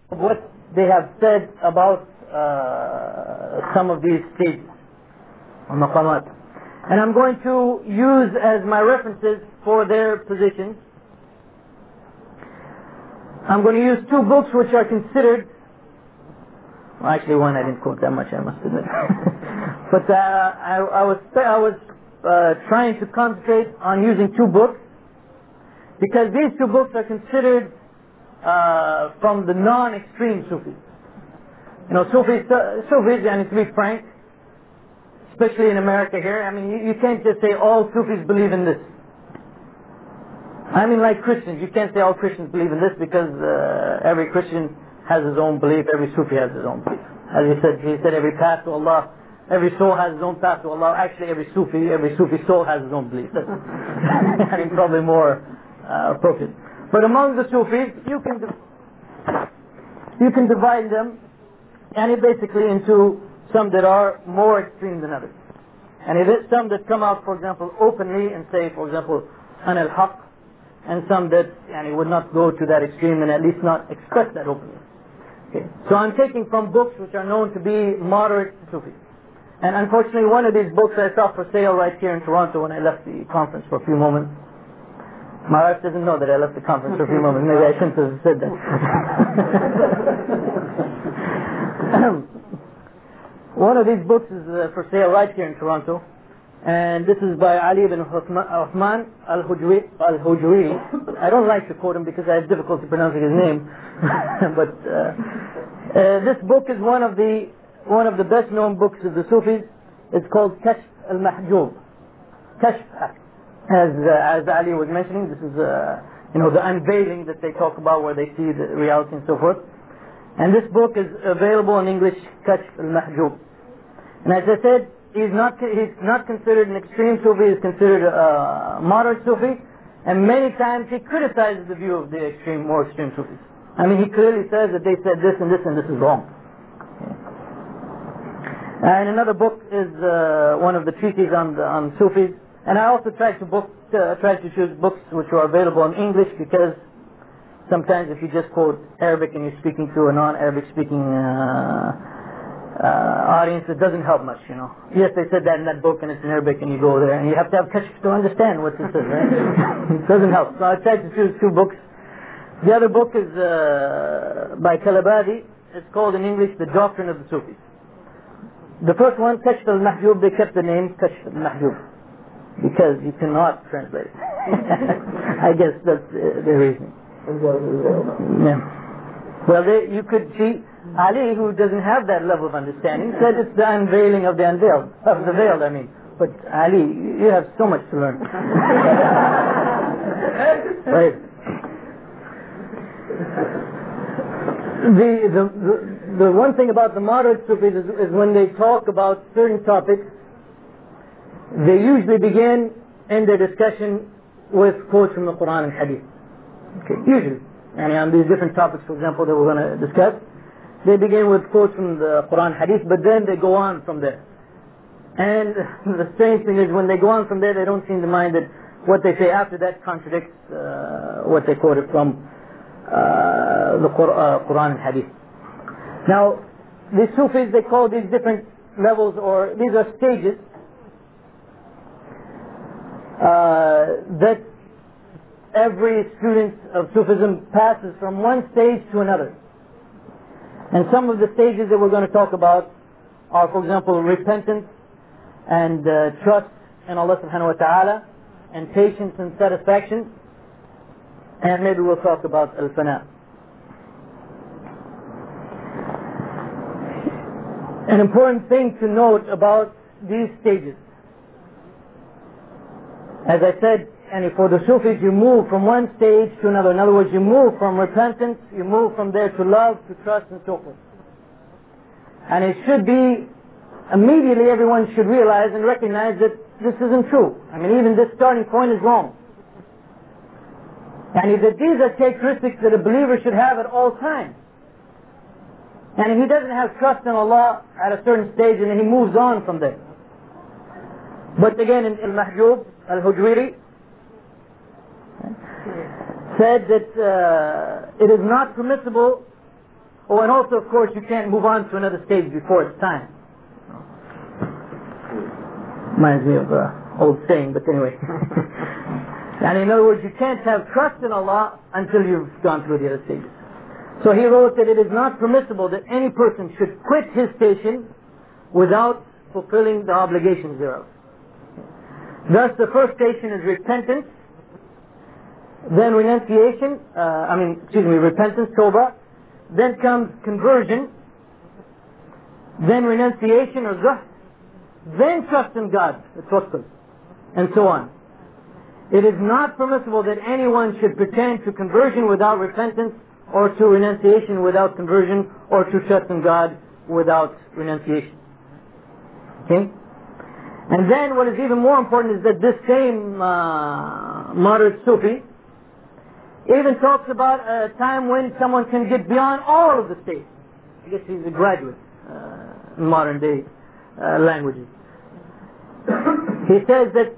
of what they have said about some of these stages, or maqamat. And I'm going to use as my references for their positions, I'm going to use two books which are considered, well, actually one I didn't quote that much, I must admit. But I was trying to concentrate on using two books, because these two books are considered from the non-extreme Sufis. You know, Sufis, and to be frank, especially in America here, I mean, you can't just say all Sufis believe in this. I mean, like Christians, you can't say all Christians believe in this, because every Christian has his own belief, every Sufi has his own belief. As he said every path to Allah, every soul has his own path to Allah. Actually, every Sufi soul has his own belief. That's I mean, probably more appropriate. But among the Sufis, you can divide them, and basically into some that are more extreme than others. And it is some that come out, for example, openly and say, for example, Ana al-Haq, and some that would not go to that extreme and at least not express that openly. Okay. So I'm taking from books which are known to be moderate Sufis. And unfortunately, one of these books I saw for sale right here in Toronto when I left the conference for a few moments. My wife doesn't know that I left the conference for a few moments. Maybe I shouldn't have said that. One of these books is for sale right here in Toronto, and this is by Ali ibn Uthman al-Hujwiri. I don't like to quote him because I have difficulty pronouncing his name, but this book is one of the best known books of the Sufis. It's called Kashf al-Mahjub. Kashf, as Ali was mentioning, this is the unveiling that they talk about, where they see the reality and so forth. And this book is available in English, Kashf al-Mahjub. And as I said, he's not considered an extreme Sufi, he's considered a moderate Sufi, and many times he criticizes the view of the more extreme Sufis. I mean, he clearly says that they said this and this and this is wrong. And another book is one of the treatises on Sufis. And I also try to choose books which are available in English, because sometimes if you just quote Arabic and you're speaking to a non-Arabic speaking audience, it doesn't help much, you know. Yes, they said that in that book and it's in Arabic, and you go there and you have to have kashf to understand what it says, right? It doesn't help. So I tried to choose two books. The other book is by Kalabadi. It's called in English The Doctrine of the Sufis. The first one, Kashf al-Mahjub, they kept the name Kashf al-Mahjub because you cannot translate it. I guess that's the reason. Yeah. Well, you could see Ali, who doesn't have that level of understanding, said it's the unveiling of the unveiled, of the veiled, I mean. But Ali, you have so much to learn. Right. The one thing about the moderate Sufis is when they talk about certain topics, they usually begin in their discussion with quotes from the Quran and Hadith. Okay, usually. And on these different topics, for example, that we're going to discuss, they begin with quotes from the Quran and Hadith, but then they go on from there. And the strange thing is, when they go on from there, they don't seem to mind that what they say after that contradicts what they quoted from the Quran and Hadith. Now, the Sufis, they call these different levels, or these are stages that every student of Sufism passes from one stage to another. And some of the stages that we're going to talk about are, for example, repentance and trust in Allah subhanahu wa ta'ala, and patience and satisfaction, and maybe we'll talk about al-fana. An important thing to note about these stages, as I said, and for the Sufis, you move from one stage to another. In other words, you move from repentance, you move from there to love, to trust, and so forth. And it should be, immediately everyone should realize and recognize that this isn't true. I mean, even this starting point is wrong. And that these are characteristics that a believer should have at all times. And if he doesn't have trust in Allah at a certain stage, and then he moves on from there. But again, in Al-Mahjub, Al-Hujwiri said that it is not permissible Oh, and also, of course, you can't move on to another stage before it's time. Reminds me of an old saying, but anyway. And in other words, you can't have trust in Allah until you've gone through the other stages. So he wrote that it is not permissible that any person should quit his station without fulfilling the obligations thereof. Thus, the first station is repentance, then renunciation, repentance, tawbah, then comes conversion, then renunciation or zuhd, then trust in God, tawakkul, and so on. It is not permissible that anyone should pretend to conversion without repentance, or to renunciation without conversion, or to trust in God without renunciation. Okay? And then what is even more important is that this same moderate Sufi even talks about a time when someone can get beyond all of the states. I guess he's a graduate in modern day languages. He says that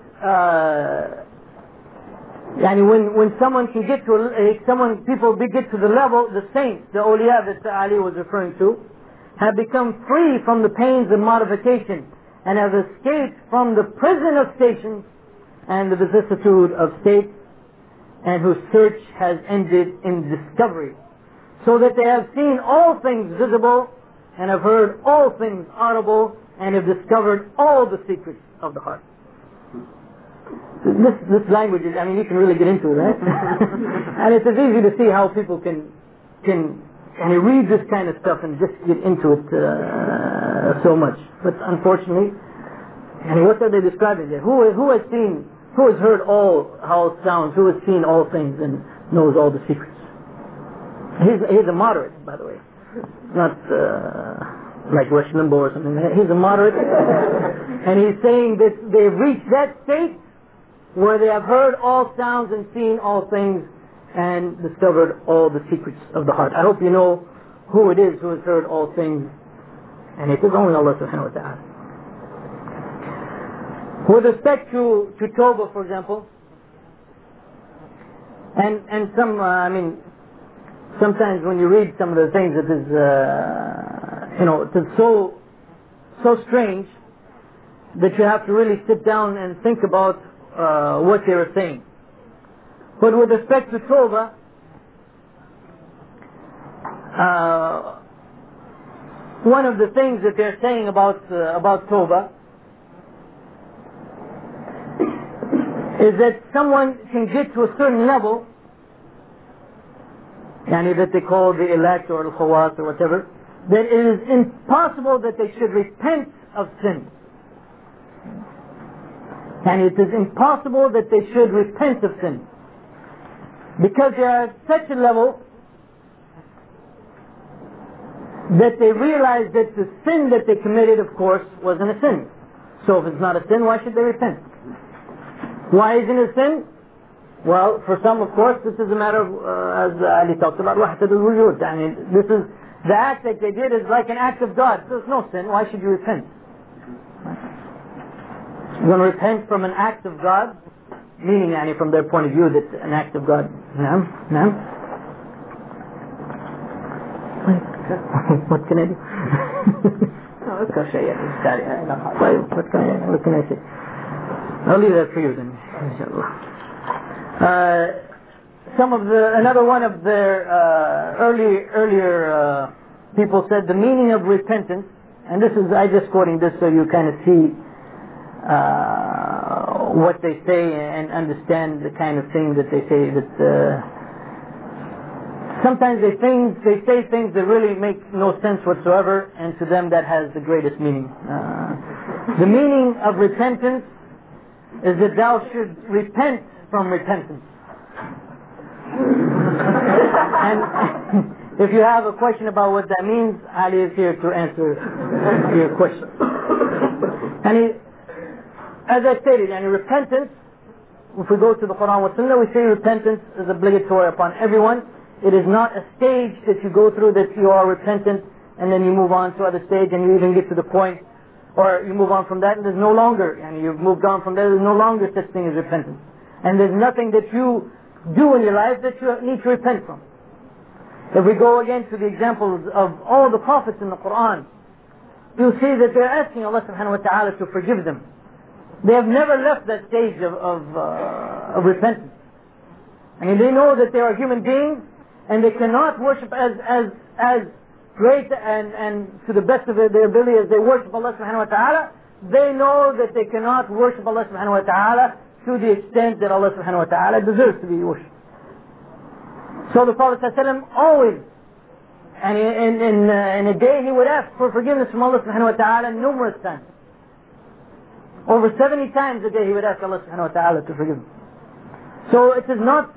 when someone can get to people get to the level, the saints, the awliya that Ali was referring to, have become free from the pains of modification and have escaped from the prison of stations and the vicissitude of states, and whose search has ended in discovery, so that they have seen all things visible and have heard all things audible and have discovered all the secrets of the heart. This language is, you can really get into it, right? And it's easy to see how people can read this kind of stuff and just get into it so much. But unfortunately, what are they describing there? Who has heard all sounds? Who has seen all things and knows all the secrets? He's a moderate, by the way, not like Rush Limbaugh or something. He's a moderate, and he's saying that they've reached that state where they have heard all sounds and seen all things and discovered all the secrets of the heart. I hope you know who it is who has heard all things, and it is only Allah subhanahu wa ta'ala. With respect to Tawbah, for example, and some, sometimes when you read some of the things, it is, it is so strange that you have to really sit down and think about what they were saying. But with respect to Tawbah, one of the things that they're saying about Tawbah is that someone can get to a certain level, that they call the elect or al-khawas or whatever, that it is impossible that they should repent of sin. And it is impossible that they should repent of sin, because they are at such a level that they realize that the sin that they committed, of course, wasn't a sin. So if it's not a sin, why should they repent? Why isn't it a sin? Well, for some, of course, this is a matter of, as Ali talked about, wahdat al-wujud. This is, the act that they did is like an act of God. There's no sin. Why should you repent? You're going to repent from an act of God, meaning, from their point of view, that an act of God. Naam? What can I do? What can I say? I'll leave that for you then, inshallah. Another one of their earlier people said the meaning of repentance, and this is, I just quoting this so you kind of see what they say and understand the kind of thing that they say, that sometimes they say things that really make no sense whatsoever, and to them that has the greatest meaning. The meaning of repentance is that thou should repent from repentance. And if you have a question about what that means, Ali is here to answer your question. And as I stated, repentance, if we go to the Quran wa Sunnah, we say repentance is obligatory upon everyone. It is not a stage that you go through that you are repentant and then you move on to other stage and you even get to the point, or you move on from that and there's no longer, and you've moved on from there, there's no longer such thing as repentance. And there's nothing that you do in your life that you need to repent from. If we go again to the examples of all the prophets in the Quran, you'll see that they're asking Allah subhanahu wa ta'ala to forgive them. They have never left that stage of repentance. I mean, they know that they are human beings and they cannot worship as great and to the best of their ability as they worship Allah subhanahu wa ta'ala. They know that they cannot worship Allah subhanahu wa ta'ala to the extent that Allah subhanahu wa ta'ala deserves to be worshipped. So the Prophet ﷺ always, and in a day he would ask for forgiveness from Allah subhanahu wa ta'ala numerous times. Over 70 times a day he would ask Allah subhanahu wa ta'ala to forgive him. So it is not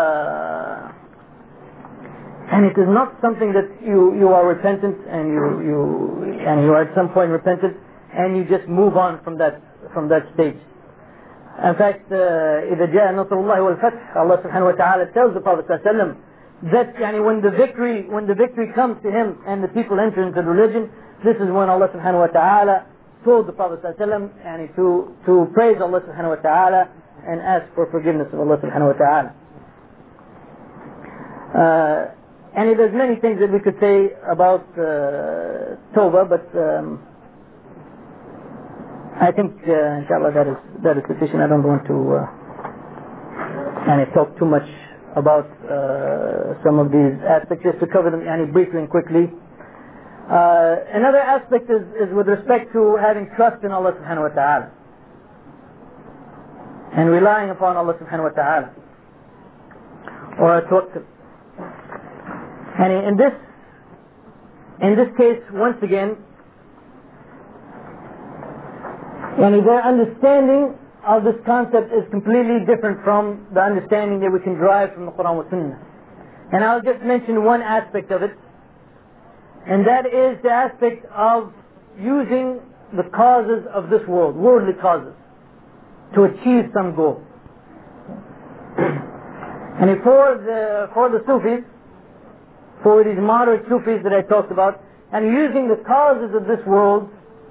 something that you are repentant and you are at some point repentant and you just move on from that stage. In fact, إذا جاء نصر الله والفتح, Allah subhanahu wa ta'ala tells the Prophet ﷺ that when the victory comes to him and the people enter into the religion, this is when Allah subhanahu wa ta'ala told the Prophet ﷺ to praise Allah subhanahu wa ta'ala and ask for forgiveness of Allah subhanahu wa ta'ala. And there's many things that we could say about Tawbah, but I think inshallah that is sufficient. I don't want to talk too much about some of these aspects, just to cover them briefly and quickly. Another aspect is with respect to having trust in Allah subhanahu wa ta'ala and relying upon Allah subhanahu wa ta'ala, or tawakkul. And in this case, once again, their understanding of this concept is completely different from the understanding that we can derive from the Quran wa Sunnah. And I'll just mention one aspect of it, and that is the aspect of using the causes of this world, worldly causes, to achieve some goal. And for the Sufis, for these moderate Sufis that I talked about, and using the causes of this world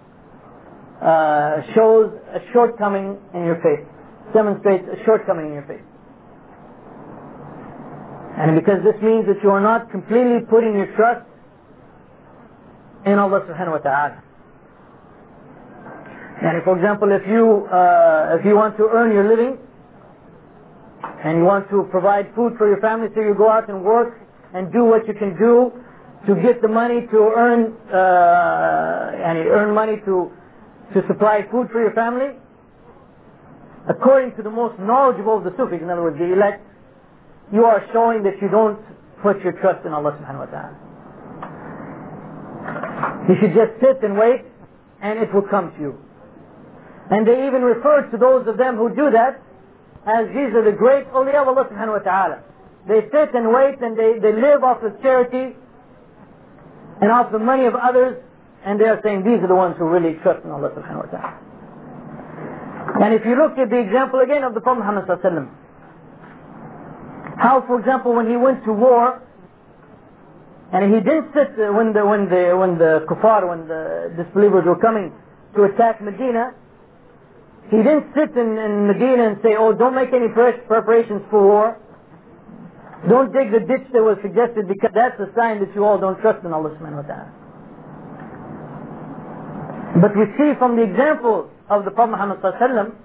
shows a shortcoming in your faith, demonstrates a shortcoming in your faith. And because this means that you are not completely putting your trust in Allah subhanahu wa ta'ala. And for example, if you want to earn your living and you want to provide food for your family, so you go out and work and do what you can do to get the money to earn money to supply food for your family, according to the most knowledgeable of the Sufis, in other words the elect, you are showing that you don't put your trust in Allah subhanahu wa ta'ala. You should just sit and wait and it will come to you. And they even refer to those of them who do that as these are the great awliya of Allah subhanahu wa ta'ala. They sit and wait and they live off of charity and off the money of others, and they are saying these are the ones who really trust in Allah subhanahu wa ta'ala. And if you look at the example again of the Prophet Muhammad sallallahu alaihi wasallam, how, for example, when he went to war, and he didn't sit when the kuffar, when the disbelievers were coming to attack Medina, he didn't sit in Medina and say, oh, don't make any preparations for war. Don't dig the ditch that was suggested, because that's a sign that you all don't trust in Allah subhanahu wa ta'ala. But we see from the example of the Prophet Muhammad sallallahu alaihi wasallam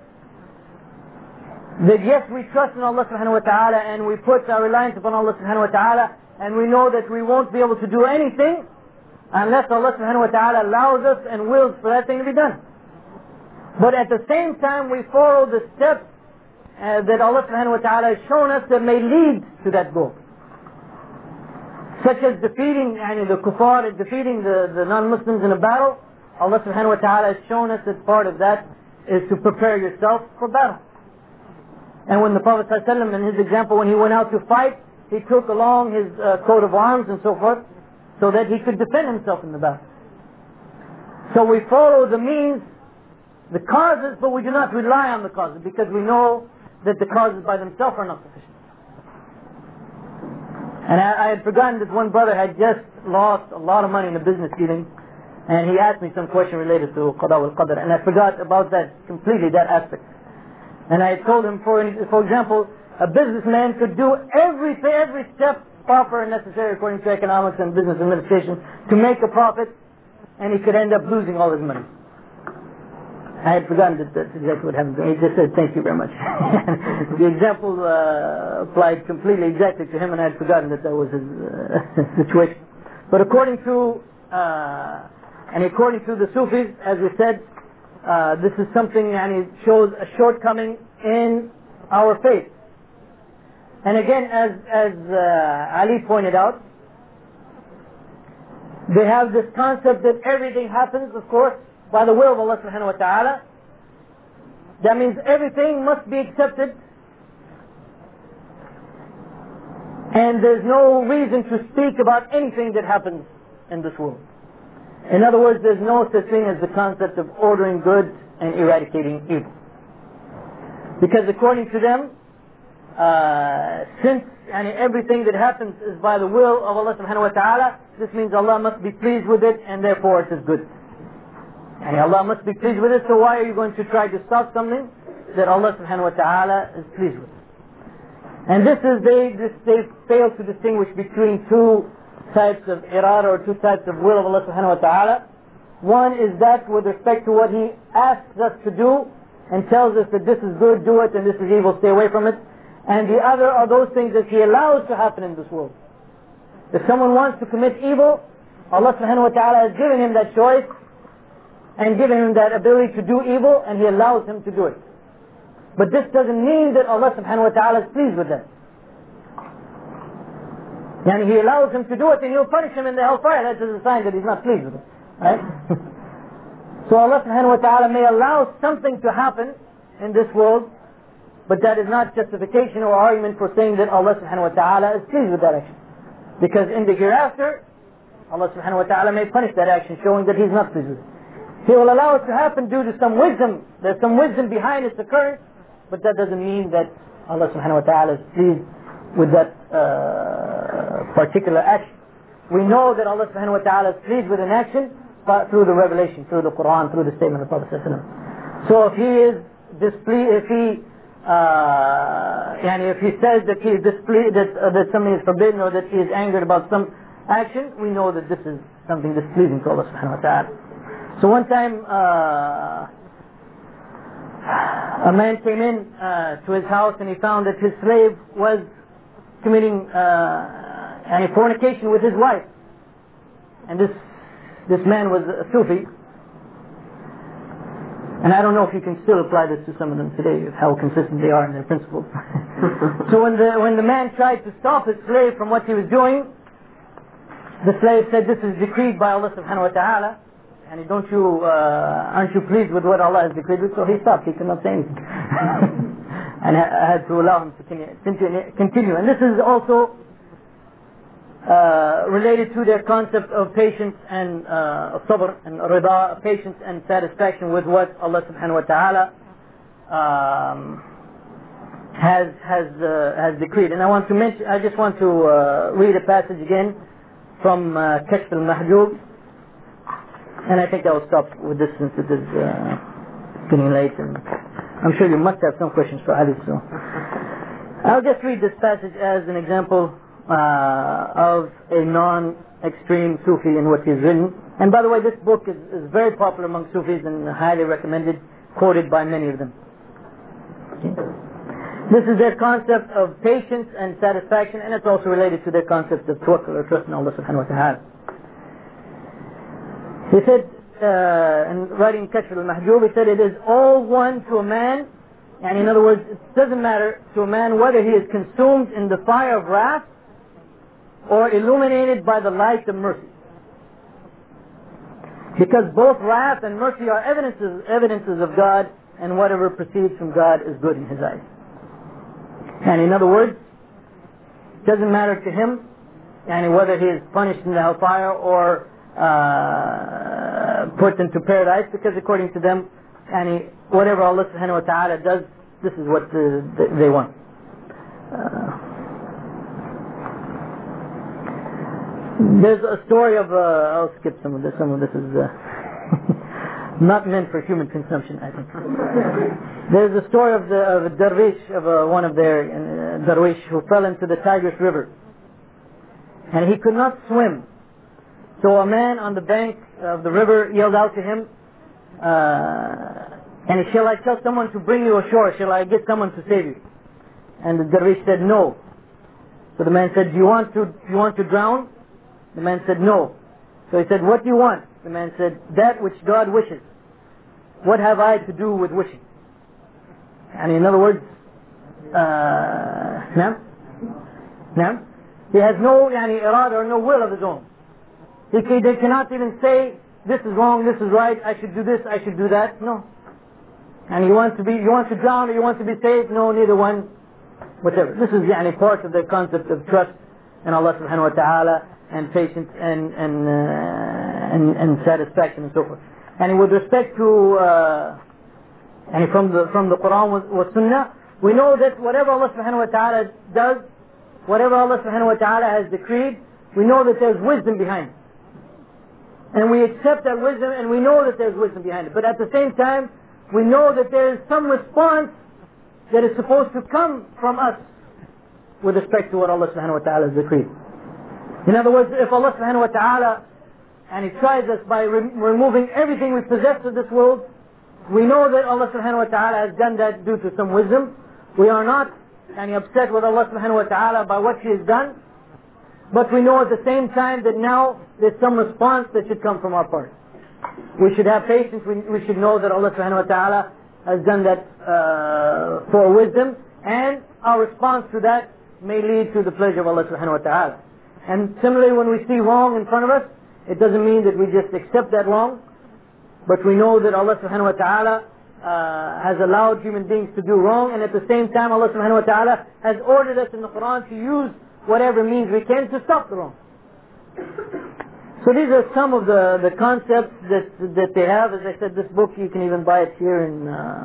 that yes, we trust in Allah subhanahu wa ta'ala and we put our reliance upon Allah subhanahu wa ta'ala, and we know that we won't be able to do anything unless Allah subhanahu wa ta'ala allows us and wills for that thing to be done. But at the same time we follow the steps that Allah subhanahu wa ta'ala has shown us that may lead to that goal, such as defeating the kuffar, defeating the non-Muslims in a battle. Allah subhanahu wa ta'ala has shown us that part of that is to prepare yourself for battle. And when the Prophet ﷺ, in his example, when he went out to fight, he took along his coat of arms and so forth, so that he could defend himself in the battle. So we follow the means, the causes, but we do not rely on the causes, because we know that the causes by themselves are not sufficient. And I had forgotten that one brother had just lost a lot of money in a business dealing, and he asked me some question related to Qada wal Qadr, and I forgot about that completely, that aspect. And I told him, for example, a businessman could do every step proper and necessary according to economics and business administration to make a profit, and he could end up losing all his money. I had forgotten that that's exactly what happened. He just said, thank you very much. The example applied completely exactly to him, and I had forgotten that that was his situation. But according to the Sufis, as we said, this is something, and it shows a shortcoming in our faith. And again, as Ali pointed out, they have this concept that everything happens, of course, by the will of Allah subhanahu wa ta'ala. That means everything must be accepted, and there's no reason to speak about anything that happens in this world. In other words, there's no such thing as the concept of ordering good and eradicating evil. Because according to them, since everything that happens is by the will of Allah subhanahu wa ta'ala, this means Allah must be pleased with it, and therefore it is good. And Allah must be pleased with it, so why are you going to try to stop something that Allah subhanahu wa ta'ala is pleased with? And this is, they fail to distinguish between two types of irada, or two types of will of Allah subhanahu wa ta'ala. One is that with respect to what He asks us to do and tells us that this is good, do it, and this is evil, stay away from it. And the other are those things that He allows to happen in this world. If someone wants to commit evil, Allah subhanahu wa ta'ala has given him that choice and given him that ability to do evil, and He allows him to do it. But this doesn't mean that Allah subhanahu wa ta'ala is pleased with that. And He allows him to do it, and He'll punish him in the hellfire. That is a sign that He's not pleased with it. Right? So Allah subhanahu wa ta'ala may allow something to happen in this world, but that is not justification or argument for saying that Allah subhanahu wa ta'ala is pleased with that action. Because in the hereafter, Allah subhanahu wa ta'ala may punish that action, showing that He's not pleased with it. He will allow it to happen due to some wisdom. There's some wisdom behind its occurrence, but that doesn't mean that Allah subhanahu wa ta'ala is pleased with that particular action. We know that Allah subhanahu wa ta'ala is pleased with an action through the revelation, through the Quran, through the statement of the Prophet sallallahu alaihi wasallam. So if He is displeased, if He says that He is displeased, that something is forbidden, or that He is angered about some action, we know that this is something displeasing to Allah subhanahu wa ta'ala. So one time, a man came in to his house, and he found that his slave was committing fornication with his wife. And this man was a Sufi. And I don't know if you can still apply this to some of them today, how consistent they are in their principles. So when the man tried to stop his slave from what he was doing, the slave said, this is decreed by Allah subhanahu wa ta'ala. And aren't you pleased with what Allah has decreed? So he stopped. He could not say anything. And I had to allow him to continue. And this is also related to their concept of patience and sabr and rida, patience and satisfaction with what Allah subhanahu wa ta'ala has decreed. And I just want to read a passage again from Kashf al-Mahjub. And I think I will stop with this since it is getting late, and I'm sure you must have some questions for Ali. So I'll just read this passage as an example of a non-extreme Sufi in what he's written. And by the way, this book is very popular among Sufis and highly recommended, quoted by many of them. Okay. This is their concept of patience and satisfaction, and it's also related to their concept of tawakkul, or trust in Allah subhanahu wa ta'ala. He said, in writing Kashf al-Mahjub, he said, it is all one to a man, and in other words, it doesn't matter to a man whether he is consumed in the fire of wrath or illuminated by the light of mercy. Because both wrath and mercy are evidences of God, and whatever proceeds from God is good in His eyes. And in other words, it doesn't matter to him whether he is punished in the hellfire or put into paradise, because according to them, whatever Allah subhanahu wa ta'ala does, this is what they want. There's a story of I'll skip some of this. Some of this is not meant for human consumption, I think. There's a story of a dervish, of one of their dervish, who fell into the Tigris River. and he could not swim. So a man on the bank of the river yelled out to him, and shall I tell someone to bring you ashore? Shall I get someone to save you? And the dervish said, no. So the man said, do you want to drown? The man said, no. So he said, what do you want? The man said, that which God wishes. What have I to do with wishing? And in other words, he has no irada or no will of his own. They cannot even say, this is wrong, this is right, I should do this, I should do that. No. And you want to drown or you want to be saved? No, neither one. Whatever. This is part of the concept of trust in Allah subhanahu wa ta'ala and patience and satisfaction and so forth. And with respect to from the Quran was Sunnah, we know that whatever Allah subhanahu wa ta'ala does, whatever Allah subhanahu wa ta'ala has decreed, we know that there's wisdom behind it. And we accept that wisdom and we know that there's wisdom behind it. But at the same time, we know that there is some response that is supposed to come from us with respect to what Allah subhanahu wa ta'ala has decreed. In other words, if Allah subhanahu wa ta'ala He tries us by removing everything we possess of this world, we know that Allah subhanahu wa ta'ala has done that due to some wisdom. We are not upset with Allah subhanahu wa ta'ala by what He has done, but we know at the same time that now there's some response that should come from our part. We should have patience. We should know that Allah subhanahu wa ta'ala has done that for wisdom, and our response to that may lead to the pleasure of Allah subhanahu wa ta'ala. And similarly, when we see wrong in front of us, it doesn't mean that we just accept that wrong, but we know that Allah subhanahu wa ta'ala has allowed human beings to do wrong, and at the same time Allah subhanahu wa ta'ala has ordered us in the Quran to use whatever means we can to stop the wrong. So these are some of the concepts that they have. As I said, this book, you can even buy it here in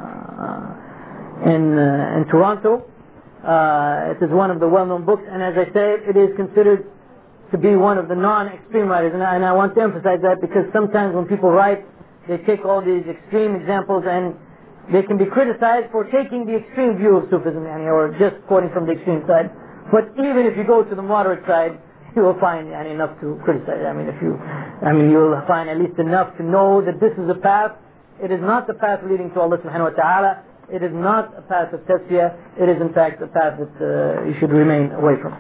Toronto. It is one of the well-known books, and as I say, it is considered to be one of the non-extreme writers. And I want to emphasize that because sometimes when people write, they take all these extreme examples and they can be criticized for taking the extreme view of Sufism, or just quoting from the extreme side. But even if you go to the moderate side, you will find enough to criticize. You will find at least enough to know that this is a path. It is not the path leading to Allah subhanahu wa ta'ala. It is not a path of tazkiyah. It is in fact a path that you should remain away from.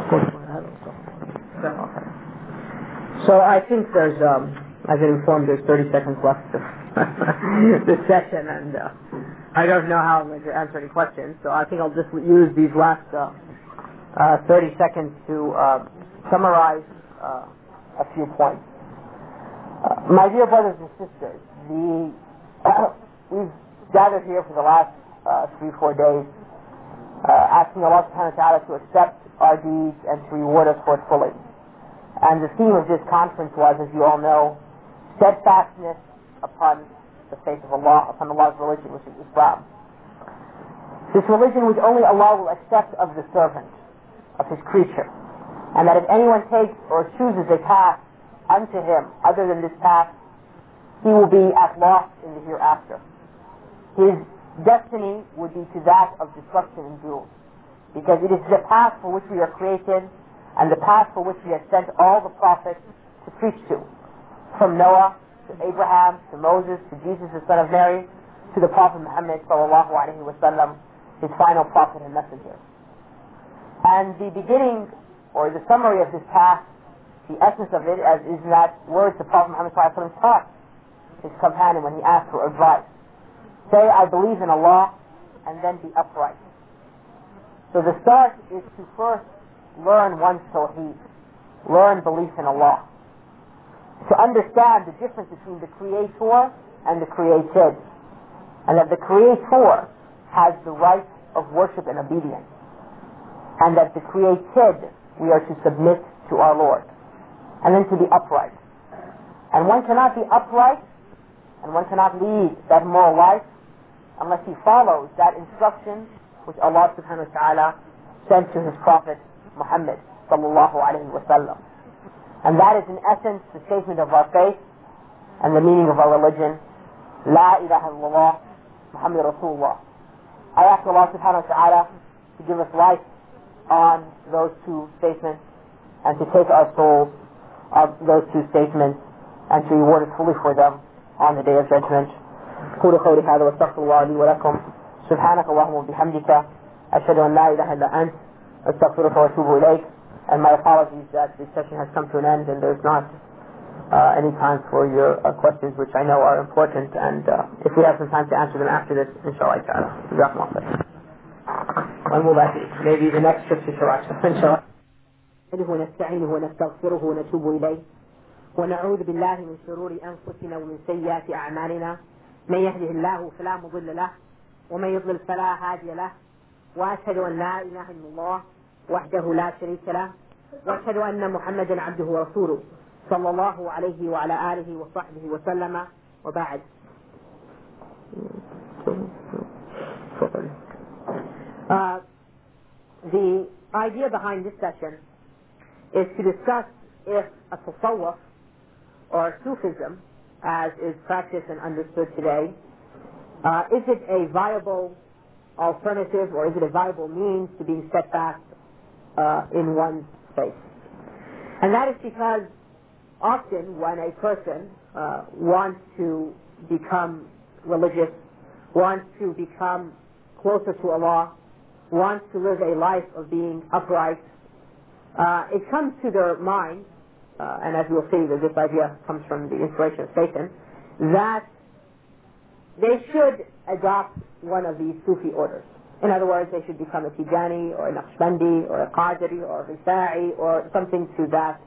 So I think there's, I've been informed there's 30 seconds left of this session, and I don't know how I'm going to answer any questions, so I think I'll just use these last 30 seconds to summarize a few points. My dear brothers and sisters, we've gathered here for the last 3-4 days asking Allah subhanahu wa ta'ala to accept our deeds and to reward us for it fully. And the theme of this conference was, as you all know, steadfastness upon the faith of Allah, upon Allah's religion, which is Islam. This religion which only Allah will accept of the servant, of His creature. And that if anyone takes or chooses a path unto Him other than this path, he will be at loss in the hereafter. His destiny would be to that of destruction and doom. Because it is the path for which we are created, and the path for which we have sent all the prophets to preach to. From Noah, to Abraham, to Moses, to Jesus the son of Mary, to the Prophet Muhammad sallallahu alaihi wasallam, his final prophet and messenger. And the beginning, or the summary of this path, the essence of it is in that words the Prophet Muhammad sallallahu alaihi wasallam taught his companion when he asked for advice. Say, I believe in Allah, and then be upright. So the start is to first learn one's tawheed, learn belief in Allah, to understand the difference between the creator and the created, and that the creator has the right of worship and obedience, and that the created we are to submit to our Lord, and then to be upright. And one cannot be upright, and one cannot lead that moral life unless he follows that instruction which Allah subhanahu wa ta'ala sent to his Prophet Muhammad sallallahu alayhi wa sallam. And that is in essence the statement of our faith and the meaning of our religion. La ilaha illallah Muhammad Rasulullah. I ask Allah subhanahu wa ta'ala to give us life on those two statements and to take our souls of those two statements and to reward us fully for them on the day of judgment. قولوا قولي هذا واستغفر الله لي ولكم سبحانك اللهم وبحمدك أشهد أن لا إله إلا أنت أستغفرك وأتوب إليك. And my apologies that this session has come to an end and there's not any time for your questions, which I know are important, and if we have some time to answer them after this, inshallah ta'ala. Jazakumullah khair. And we'll back maybe the next trip to Sharajah, inshallah. ونستعينه ونستغفره ونتوب إليه ونعوذ بالله من شرور أنفسنا ومن سيئات أعمالنا من يهده الله فلا مضل له ومن يضلل فلا هادي له وأشهد أن لا إله إلا الله وحده لا شريك له وأشهد أن محمدا عبده ورسوله صلى الله عليه وعلى آله وصحبه وسلم وبعد. The idea behind this session is to discuss if a tasawwuf or Sufism, as is practiced and understood today, is it a viable alternative or is it a viable means to being steadfast in one's faith? And that is because often when a person wants to become religious, wants to become closer to Allah, wants to live a life of being upright, it comes to their mind, and as we'll see that this idea comes from the inspiration of Satan, that they should adopt one of these Sufi orders. In other words, they should become a Tijani or a Naqshbandi or a Qadiri or a Rifa'i or something to that,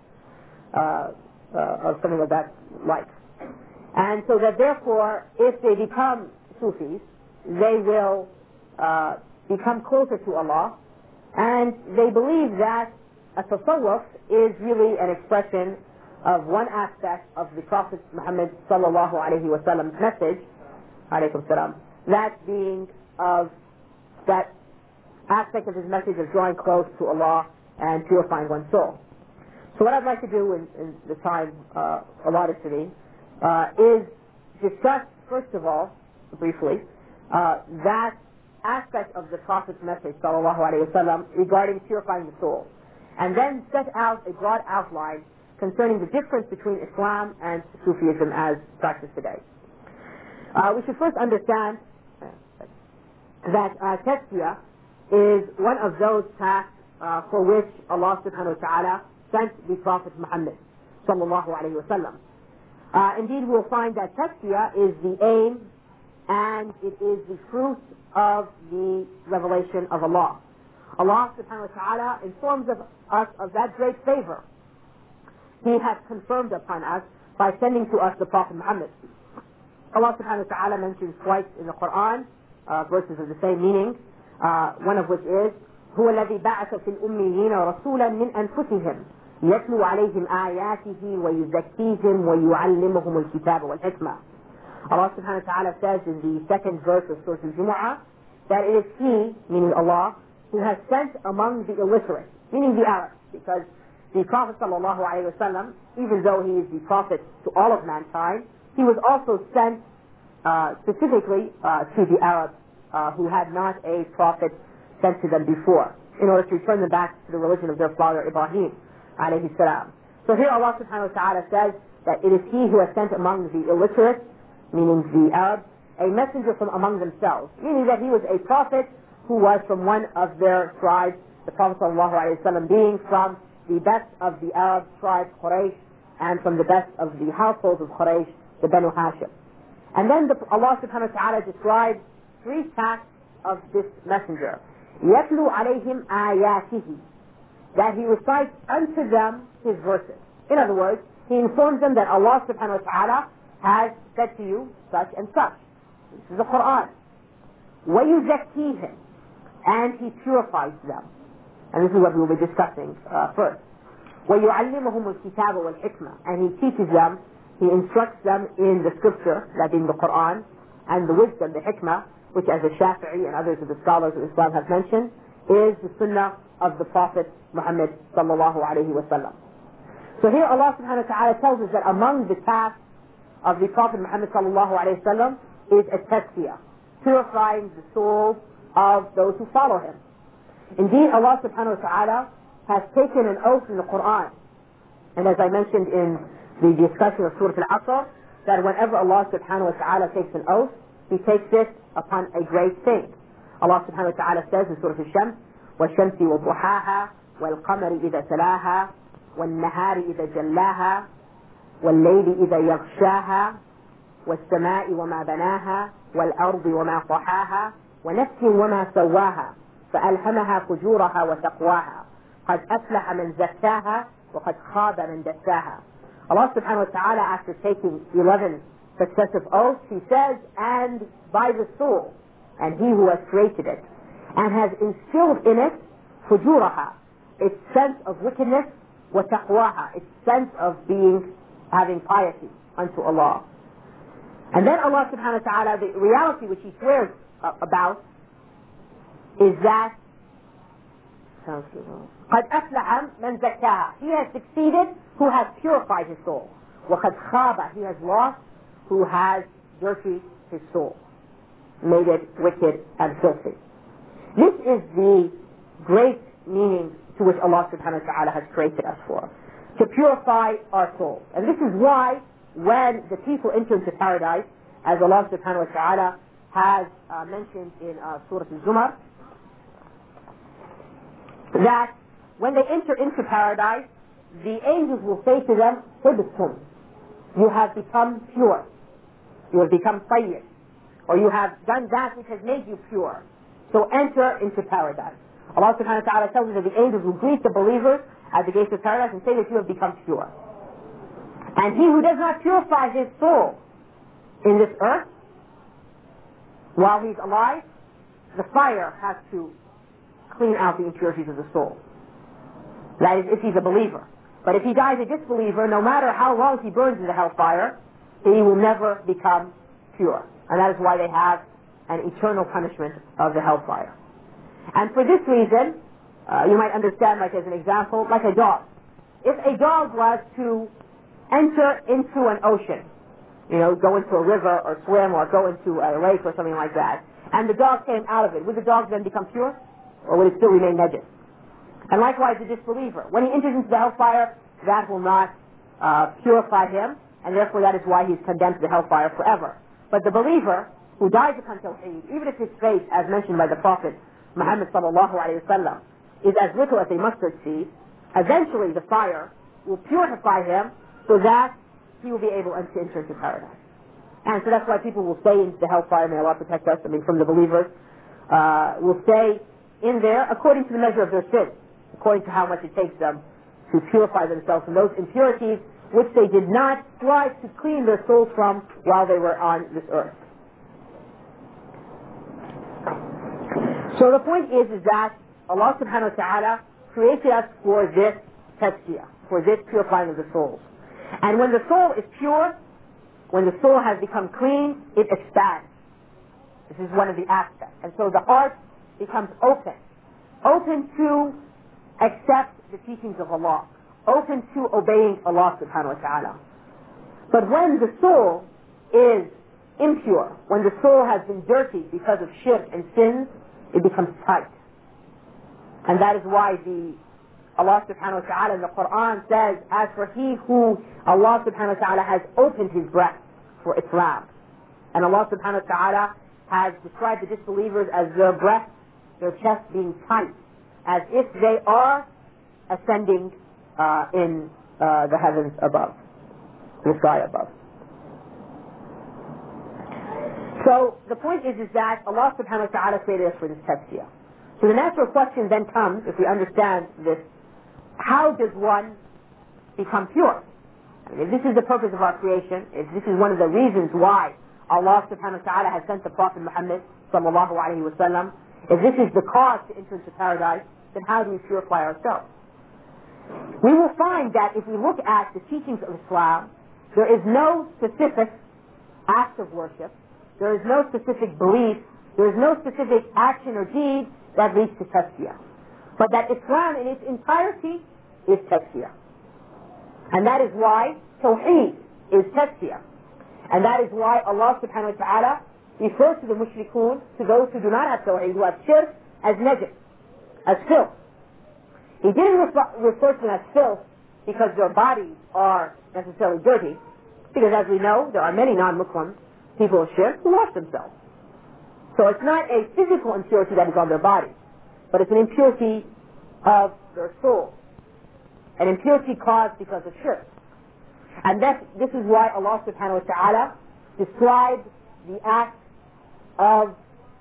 or something of that like. And so that therefore, if they become Sufis, they will become closer to Allah, and they believe that a tasawwuf is really an expression of one aspect of the Prophet Muhammad sallallahu alayhi wa sallam's message, alaykum salam, that being of that aspect of his message of drawing close to Allah and purifying one's soul. So what I'd like to do in the time allotted to me is discuss, first of all, briefly, that aspect of the Prophet's message, sallallahu alayhi wa sallam, regarding purifying the soul, and then set out a broad outline concerning the difference between Islam and Sufism as practiced today. We should first understand that tazkiyah is one of those tasks for which Allah subhanahu wa ta'ala sent the Prophet Muhammad sallallahu alayhi wa sallam. Indeed, we'll find that tazkiyah is the aim and it is the fruit of the revelation of Allah. Allah subhanahu wa ta'ala informs us of that great favor He has confirmed upon us by sending to us the Prophet Muhammad. Allah subhanahu wa ta'ala mentions twice in the Quran verses of the same meaning, one of which is هو الذي بعث في الأميين رسولا من أنفسهم يتلو عليهم آياته ويزكيهم ويعلمهم الكتاب والحكمة. Allah subhanahu wa ta'ala says in the second verse of Surah Al-Jumu'ah that it is He, meaning Allah, who has sent among the illiterate, meaning the Arabs, because the Prophet sallallahu alayhi wa sallam, even though he is the Prophet to all of mankind, he was also sent specifically to the Arabs who had not a Prophet sent to them before, in order to return them back to the religion of their father Ibrahim alayhi salam. So here Allah subhanahu wa ta'ala says that it is He who has sent among the illiterate, meaning the Arabs, a messenger from among themselves, meaning that he was a prophet who was from one of their tribes, the Prophet sallallahu alayhi wa sallam being from the best of the Arab tribes, Quraysh, and from the best of the households of Quraysh, the Banu Hashim. And then Allah subhanahu wa ta'ala describes three tasks of this messenger. يَتْلُو عَلَيْهِمْ آيَاتِهِ, that he recites unto them his verses. In other words, he informs them that Allah subhanahu wa ta'ala has said to you such and such. This is the Quran. وَيُزَكِّيهِمْ, and he purifies them. And this is what we will be discussing first. وَيُعَلِّمُهُمُ الْكِتَابَ وَالْحِكْمَةِ, and he teaches them, he instructs them in the scripture, that being the Quran, and the wisdom, the hikmah, which as the Shafi'i and others of the scholars of Islam have mentioned, is the sunnah of the Prophet Muhammad sallallahu alayhi wa sallam. So here Allah subhanahu wa ta'ala tells us that among the tasks of the Prophet Muhammad sallallahu alayhi wa sallam is a tazkiyah, purifying the soul of those who follow him. Indeed, Allah subhanahu wa ta'ala has taken an oath in the Quran. And as I mentioned in the discussion of Surah Al-Asr, that whenever Allah subhanahu wa ta'ala takes an oath, He takes it upon a great thing. Allah subhanahu wa ta'ala says in Surah Al-Shams, وَالشَّمْسِ وَضُحَاهَا وَالْقَمَرِ إِذَا تَلَاهَا وَالنَّهَارِ إِذَا جَلَّاهَا وَاللَّيْلِ إِذَا يَغْشَاهَا وَالسَّمَاءِ وَمَا بَنَاهَا وَالْأَرْضِ وَمَا طَحَاهَا وَنَفْسٍ وَمَا سَوَّاهَا فَأَلْهَمَهَا فُجُورَهَا وَتَقْوَاهَا قَدْ أَفْلَحَ مَنْ زَكَّاهَا وَقَدْ خَابَ مَنْ دَسَّاهَا. Allah subhanahu wa ta'ala, after taking 11 successive oaths, He says, and by the soul, and He who has created it, and has instilled in it fujuraha, its sense of wickedness, wa taqwaha, its sense of having piety unto Allah. And then Allah subhanahu wa ta'ala, the reality which He swears about is that قَدْ أَفْلَحَ مَنْ زَكَّاهَا, he has succeeded who has purified his soul. وَقَدْ خَابَ, he has lost who has dirtied his soul, made it wicked and filthy. This is the great meaning to which Allah subhanahu wa ta'ala has created us for, to purify our souls. And this is why when the people enter into paradise, as Allah subhanahu wa ta'ala has mentioned in Surah Al-Zumar, that when they enter into paradise, the angels will say to them, "Tibtum, you have become pure, you have become tayyib, or you have done that which has made you pure, so enter into paradise." Allah subhanahu wa ta'ala tells us that the angels will greet the believers at the gates of paradise and say that you have become pure. And he who does not purify his soul in this earth, while he's alive, the fire has to clean out the impurities of the soul. That is, if he's a believer. But if he dies a disbeliever, no matter how long he burns in the hellfire, he will never become pure. And that is why they have an eternal punishment of the hellfire. And for this reason, you might understand, like as an example, like a dog. If a dog was to enter into an ocean, go into a river or swim or go into a lake or something like that, and the dog came out of it, would the dog then become pure? Or would it still remain najis? And likewise the disbeliever. When he enters into the hellfire, that will not purify him, and therefore that is why he's condemned to the hellfire forever. But the believer who dies upon Tawheed, even if his faith, as mentioned by the Prophet Muhammad sallallahu alayhi wa sallam, is as little as a mustard seed, eventually the fire will purify him so that he will be able to enter into paradise. And so that's why people will stay in the hellfire, may Allah protect us, from the believers, will stay in there according to the measure of their sin, according to how much it takes them to purify themselves from those impurities which they did not strive to clean their souls from while they were on this earth. So the point is that Allah subhanahu wa ta'ala created us for this tazkiyah, for this purifying of the souls. And when the soul is pure, when the soul has become clean, it expands. This is one of the aspects. And so the heart becomes open to accept the teachings of Allah, open to obeying Allah subhanahu wa ta'ala. But when the soul is impure, when the soul has been dirty because of shirk and sins, it becomes tight. And that is why Allah subhanahu wa ta'ala in the Quran says, as for he who Allah subhanahu wa ta'ala has opened his breast for Islam. And Allah subhanahu wa ta'ala has described the disbelievers as their breast, their chest being tight, as if they are ascending in the heavens above, the sky above. So the point is that Allah subhanahu wa ta'ala created us for this tazkiyah. So the natural question then comes, if we understand this, how does one become pure? If this is the purpose of our creation, if this is one of the reasons why Allah subhanahu wa ta'ala has sent the Prophet Muhammad sallallahu alayhi wa sallam, if this is the cause to enter into paradise, then how do we purify ourselves? We will find that if we look at the teachings of Islam, there is no specific act of worship, there is no specific belief, there is no specific action or deed that leads to tazkiyah. But that Islam in its entirety is tazkiyah. And that is why Tawheed is tazkiyah. And that is why Allah subhanahu wa ta'ala refers to the mushrikun, to those who do not have Tawheed, who have shirk, as najis, as filth. He didn't refer to them as filth because their bodies are necessarily dirty, because as we know, there are many non-Muslim people of shirk who wash themselves. So it's not a physical impurity that is on their body, but it's an impurity of their soul, an impurity caused because of shirk. And this is why Allah subhanahu wa ta'ala described the act of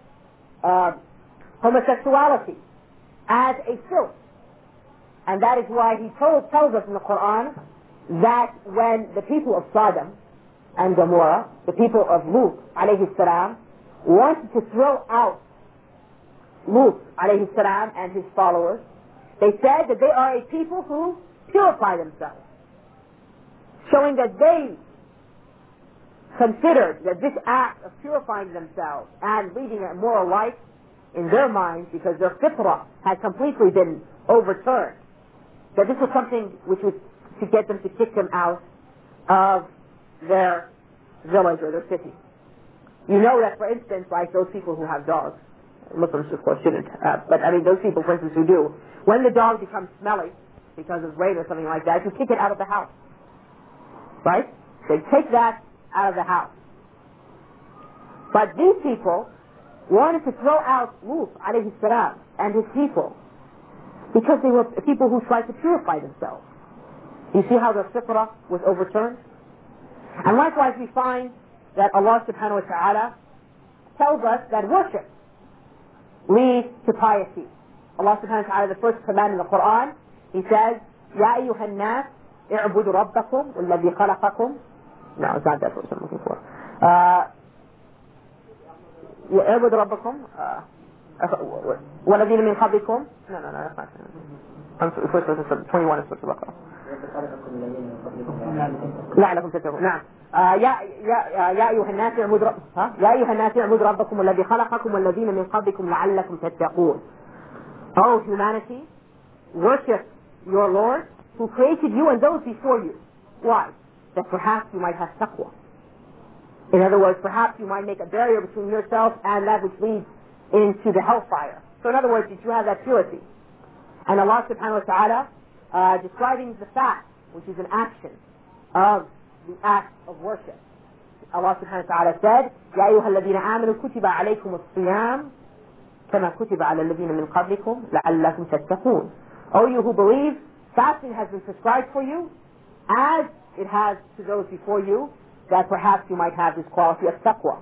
homosexuality as a filth. And that is why He tells us in the Quran that when the people of Sodom and Gomorrah, the people of Lut alayhi salam, wanted to throw out Lut alayhi salam and his followers, they said that they are a people who purify themselves, showing that they considered that this act of purifying themselves and leading a moral life in their minds, because their fitrah had completely been overturned, that this was something which was to get them to kick them out of their village or their city. You know that, for instance, like those people who have dogs, Muslims of course shouldn't, but I mean those people, for instance, who do, when the dog becomes smelly because of rain or something like that, you kick it out of the house. Right? They take that out of the house. But these people wanted to throw out Lut alayhi salam and his people because they were people who tried to purify themselves. You see how their fitrah was overturned? And likewise we find that Allah subhanahu wa ta'ala tells us that worship leads to piety. Allah subhanahu wa ta'ala, the first command in the Quran, He says, يَا أَيُّهَا النَّاسِ اعْبُدُوا رَبَّكُمْ وَالَّذِي خَلَقَكُمْ. No, it's not that what I'm looking for. اعْبُدُوا رَبَّكُمْ وَالَّذِينَ مِنْ قَبْلِكُمْ. No, that's not. First verse 21 is Surah Al-Baqarah. لعلكم تتقون. نعم. يا أيها الناس اعبدوا ربكم الذي خلقكم والذين من قبلكم لعلكم تتقون. Oh humanity, worship your Lord who created you and those before you. Why? That perhaps you might have taqwa. In other words, perhaps you might make a barrier between yourself and that which leads into the hellfire. So in other words, that you have that purity. And Allah subhanahu wa ta'ala describing the fact, which is an action of the act of worship. Allah subhanahu wa ta'ala said, يَا أَيُّهَا الَّذِينَ آمَنُوا كُتِبَ عَلَيْكُمُ الصِّيَامُ كَمَا كُتِبَ عَلَى الَّذِينَ مِنْ قَبْلِكُمْ لَعَلَّكُمْ تَتَّقُونَ. O you who believe, fasting has been prescribed for you, as it has to those before you, that perhaps you might have this quality of taqwa.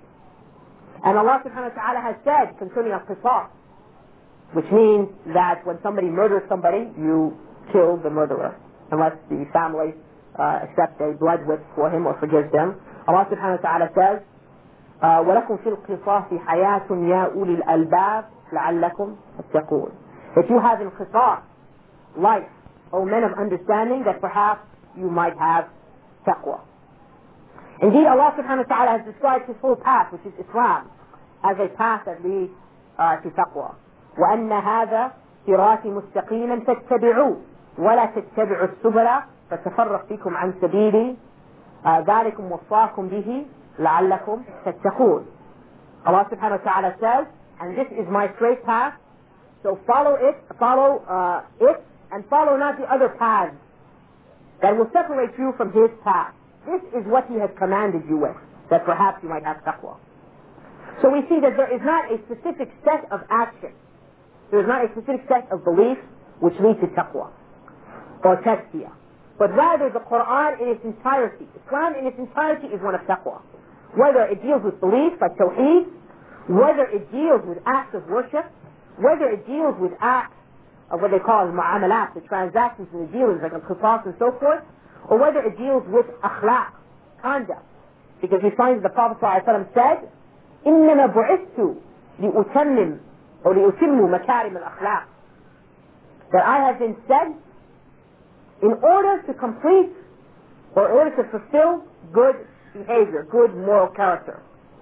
And Allah subhanahu wa ta'ala has said concerning a qisas, which means that when somebody murders somebody, you kill the murderer, unless the family accepts a blood whip for him or forgives them. Allah subhanahu wa ta'ala says, وَلَكُمْ فِي الْقِصَاصِ حَيَاةٌ يَا أُولِي الْأَلْبَابِ لَعَلَّكُمْ تَتَّقُونَ. If you have in qisas, life, O men of understanding, that perhaps you might have taqwa. Indeed, Allah subhanahu wa ta'ala has described His whole path, which is Islam, as a path that leads to taqwa. وَأَنَّ هَذَا صِرَاطِي مُسْتَقِيمًا فَاتَّبِعُوهُ وَلَا تَتَّبِعُوا السُّبُلَ فَتَفَرَّقَ بِكُمْ عَنْ سَبِيلِهِ ذَلِكُمْ وَصَّاكُمْ بِهِ لَعَلَّكُمْ تَتَّقُونَ. Allah subhanahu wa ta'ala says, and this is my straight path, so follow it, and follow not the other paths that will separate you from His path. This is what He has commanded you with, that perhaps you might have taqwa. So we see that there is not a specific set of action, there is not a specific set of beliefs which lead to taqwa or tazkiyah, but rather the Quran in its entirety, Islam in its entirety is one of taqwa. Whether it deals with beliefs like tawheed, whether it deals with acts of worship, whether it deals with acts of what they call mu'amalat, the transactions and the dealings like al-qisas and so forth, or whether it deals with akhlaq, conduct. Because we find that the Prophet ﷺ said, إِنَّمَا بُعِثْتُ لِأُتَمِّمْ or لِأُتِمُّ مَكَارِمَ الْأَخْلَاقِ, that I have been sent in order to complete or in order to fulfill good behavior, good moral character.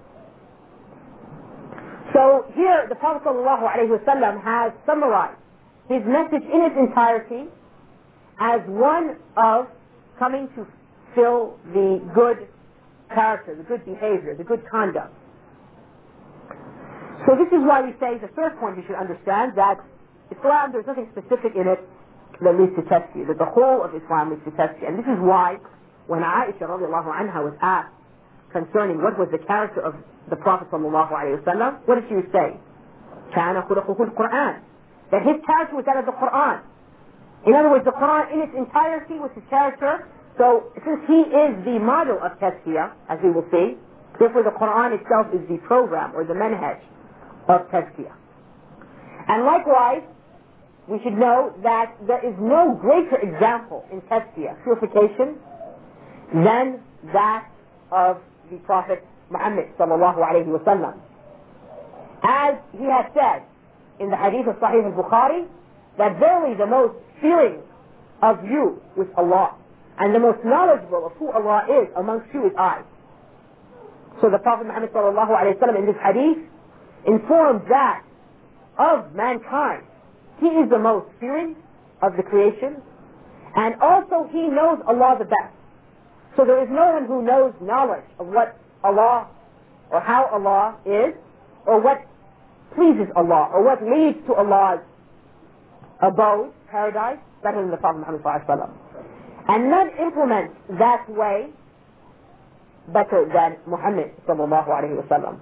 So here the Prophet ﷺ has summarized his message in its entirety as one of coming to fill the good character, the good behavior, the good conduct. So this is why we say, the third point you should understand, that Islam, there's nothing specific in it that leads to tazkiyah, that the whole of Islam leads to tazkiyah. And this is why when Aisha radiallahu anha was asked concerning what was the character of the Prophet sallallahu alayhi wa sallam, what did she say? كَانَ خُلُقُهُ الْقُرْآنِ, that his character was that of the Qur'an. In other words, the Qur'an in its entirety was his character. So since he is the model of tazkiyah, as we will see, therefore the Qur'an itself is the program or the manhaj of tazkiyah. And likewise, we should know that there is no greater example in tazkiyah, purification, than that of the Prophet Muhammad sallallahu alayhi wa sallam. As he has said in the hadith of Sahih al-Bukhari, that verily the most fearing of you with Allah and the most knowledgeable of who Allah is amongst you is I. So the Prophet Muhammad sallallahu alayhi wa sallam in this hadith informs that of mankind, he is the most fearing of the creation, and also he knows Allah the best. So there is no one who knows knowledge of what Allah or how Allah is, or what pleases Allah, or what leads to Allah's abode, paradise, better than the Prophet Muhammad sallallahu alaihi wasallam. And none implements that way better than Muhammad sallallahu alaihi wasallam.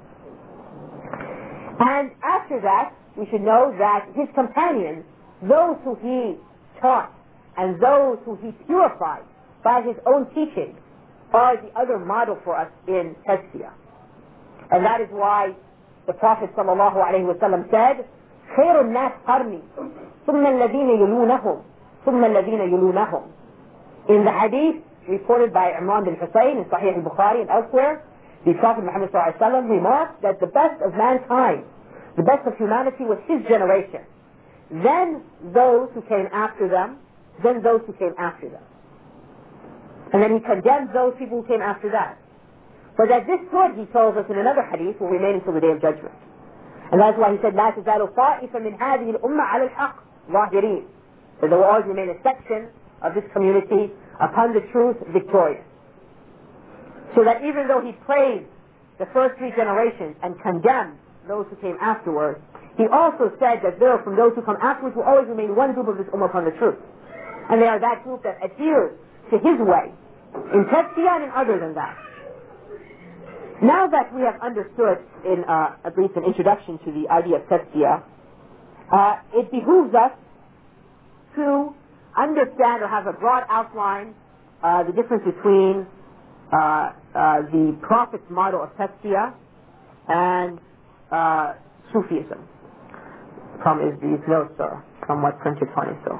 And after that, we should know that his companions, those who he taught and those who he purified by his own teaching, are the other model for us in tazkiyah. And that is why the Prophet sallallahu alaihi wasallam said, خير الناس قرني ثم الذين يلونهم ثم الذين يلونهم. In the hadith reported by Imran bin Hussein in Sahih al-Bukhari and elsewhere, the Prophet Muhammad sallallahu alaihi wasallam remarked that the best of mankind, the best of humanity was his generation. Then those who came after them, then those who came after them. And then he condemned those people who came after that. But that this sort, he tells us in another hadith, will remain until the day of judgment. And that's why he said, لا تزال طائفة من هذه الأمة على الحق ظاهرين. So there will always remain a section of this community upon the truth victorious. So that even though he praised the first three generations and condemned those who came afterwards, he also said that there from those who come afterwards will always remain one group of this ummah upon the truth. And they are that group that adheres to his way, in tazkiyah and other than that. Now that we have understood in at least an introduction to the idea of tazkiyah, it behooves us to understand or have a broad outline the difference between the Prophet's model of tazkiyah and Sufism. The problem is these notes are somewhat printed funny, so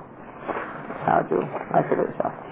I figure this out.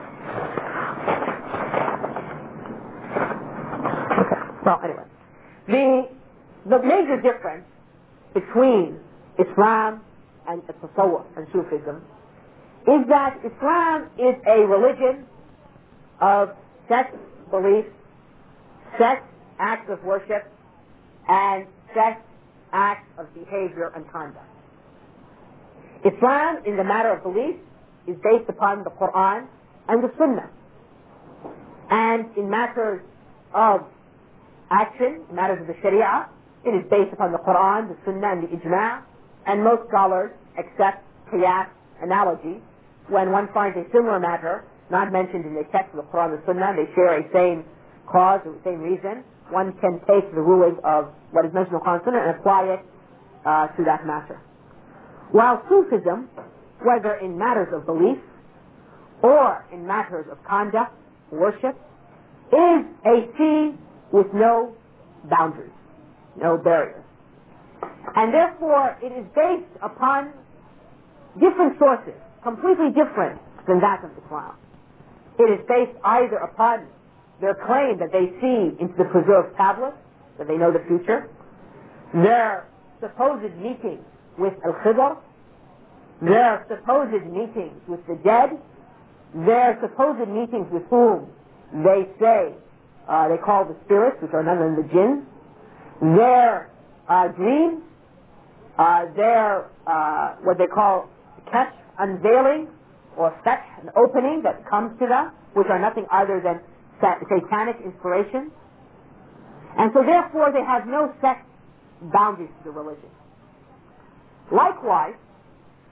Well, anyway, the major difference between Islam and Tasawwuf and Sufism is that Islam is a religion of set beliefs, set acts of worship, and set acts of behavior and conduct. Islam, in the matter of belief, is based upon the Quran and the Sunnah. And in matters of action, in matters of the Sharia, it is based upon the Quran, the Sunnah, and the Ijma', and most scholars accept qiyas, analogy, when one finds a similar matter, not mentioned in the text of the Quran and the Sunnah, they share a same cause or the same reason, one can take the ruling of what is mentioned in the Quran and Sunnah and apply it to that matter. While Sufism, whether in matters of belief or in matters of conduct, worship, is a sea with no boundaries, no barriers. And therefore it is based upon different sources, completely different than that of Islam. It is based either upon their claim that they see into the preserved tablets, that they know the future, their supposed meetings with Al-Khidr, their supposed meetings with the dead, their supposed meetings with whom they say they call the spirits, which are none other than the jinn, their dreams, their what they call kashf, unveiling, or fath, an opening that comes to them, which are nothing other than satanic inspirations. And so therefore they have no set boundaries to the religion. Likewise,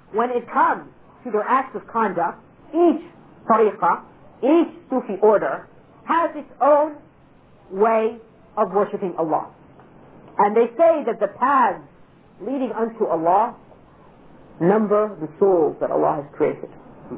when it comes to their acts of conduct, each tariqah, each Sufi order, has its own way of worshipping Allah. And they say that the paths leading unto Allah number the souls that Allah has created.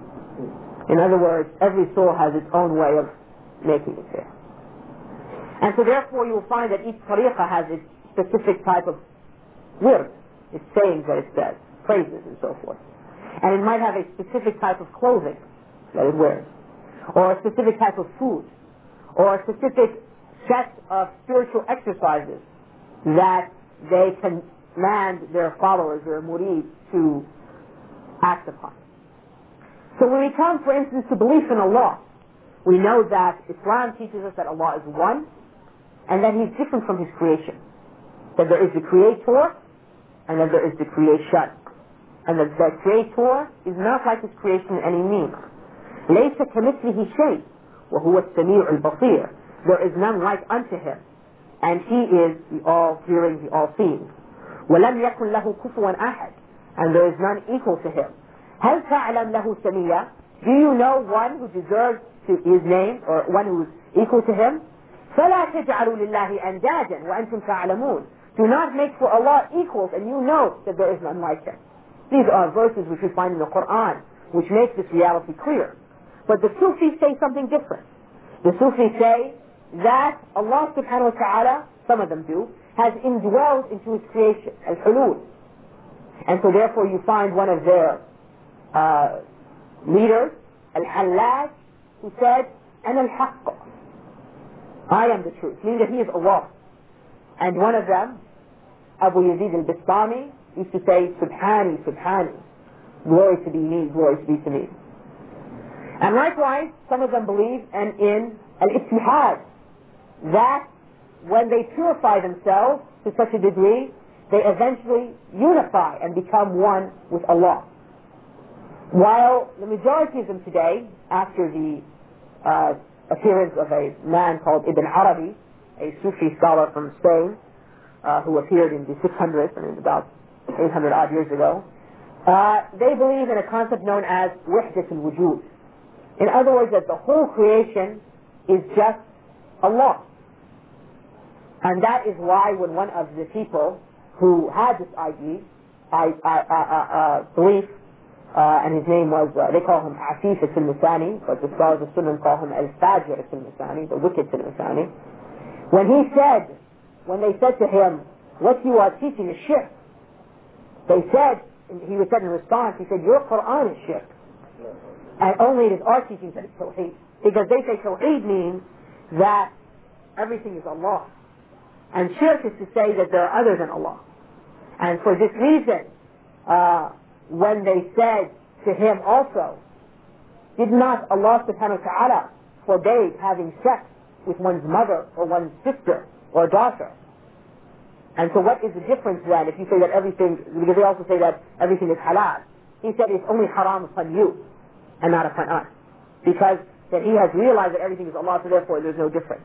In other words, every soul has its own way of making it there. And so therefore you will find that each tariqah has its specific type of word, its sayings that it says, praises and so forth. And it might have a specific type of clothing that it wears, or a specific type of food, or a specific set of spiritual exercises that they command their followers, their murid, to act upon. So when we come, for instance, to belief in Allah, we know that Islam teaches us that Allah is one, and that He's different from His creation. That there is the Creator, and that there is the creation. And that the Creator is not like His creation in any means. لَيْسَ كَمِثْلِهِ شَيْءٍ وَهُوَ السَّمِيعُ الْبَصِيرُ. There is none like unto Him, and He is the all-hearing, the all-seeing. وَلَمْ يَكُنْ لَهُ كُفُوًا أَحَدٍ. And there is none equal to Him. هَلْ تَعْلَمْ لَهُ سَمِيًّا. Do you know one who deserves His name, or one who is equal to Him? فَلَا تَجْعَلُوا لِلَّهِ أَنْدَادًا وَأَنْتُمْ تَعْلَمُونَ. Do not make for Allah equals, and you know that there is none like Him. These are verses which we find in the Quran, which make this reality clear. But the Sufis say something different. The Sufis say that Allah subhanahu wa ta'ala, some of them do, has indwelled into His creation, al-hulul. And so therefore you find one of their leaders, al-Hallaj, who said, أَنَا الْحَقِّ, I am the truth, meaning that He is Allah. And one of them, Abu Yazid al-Bistami, used to say, Subhani, Subhani, glory to be me, glory to be to me. And likewise, some of them believe in al-Ittihad, that when they purify themselves to such a degree, they eventually unify and become one with Allah. While the majority of them today, after the appearance of a man called Ibn Arabi, a Sufi scholar from Spain, who appeared in the 600s, about 800 odd years ago, they believe in a concept known as wahdat al-wujud. In other words, that the whole creation is just Allah. And that is why when one of the people who had this belief, and his name was, they call him Afif al-Masani, but the scholars of Sunnah call him Al-Fajr al-Masani, the wicked al-Masani. When they said to him, what you are teaching is shirk, they said, he said in response, he said, your Quran is shirk. And only it is our teaching that is Tawheed. Because they say Tawheed means that everything is Allah. And shirk is to say that there are other than Allah. And for this reason, when they said to him also, did not Allah subhanahu wa ta'ala forbade having sex with one's mother or one's sister or daughter? And so what is the difference then if you say that everything, because they also say that everything is halal. He said it's only haram upon you and not upon us. Because that he has realized that everything is Allah, so therefore there's no difference.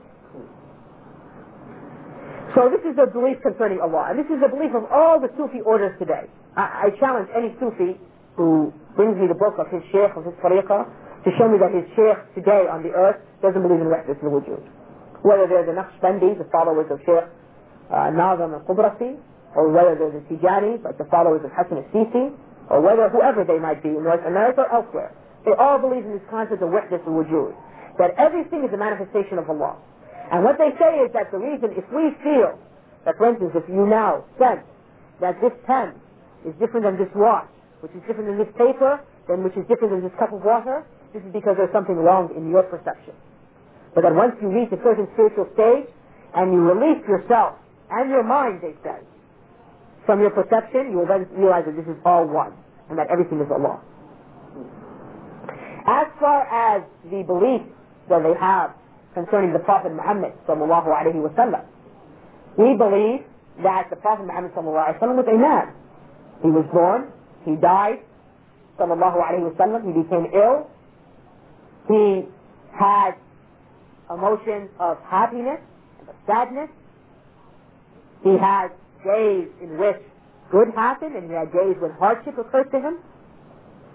So this is the belief concerning Allah. And this is the belief of all the Sufi orders today. I challenge any Sufi who brings me the book of his sheikh, of his tariqah, to show me that his sheikh today on the earth doesn't believe in wahdat al-wujud. Whether they're the Naqshbandi, the followers of Sheikh Nazim al-Qubrasi, or whether they're the Tijani, like the followers of Hassan al-Sisi, or whether whoever they might be in North America or elsewhere. They all believe in this concept of wahdat al-wujud, that everything is a manifestation of Allah. And what they say is that the reason, if we feel that, for instance, if you now sense that this pen is different than this watch, which is different than this paper, then which is different than this cup of water, this is because there's something wrong in your perception. But that once you reach a certain spiritual stage, and you release yourself and your mind, they say, from your perception, you will then realize that this is all one, and that everything is Allah. As far as the belief that they have concerning the Prophet Muhammad sallallahu alaihi wasallam, we believe that the Prophet Muhammad sallallahu alaihi wasallam was a man. He was born, he died, sallallahu alaihi wasallam, he became ill, he had emotions of happiness and of sadness, he had days in which good happened, and he had days when hardship occurred to him.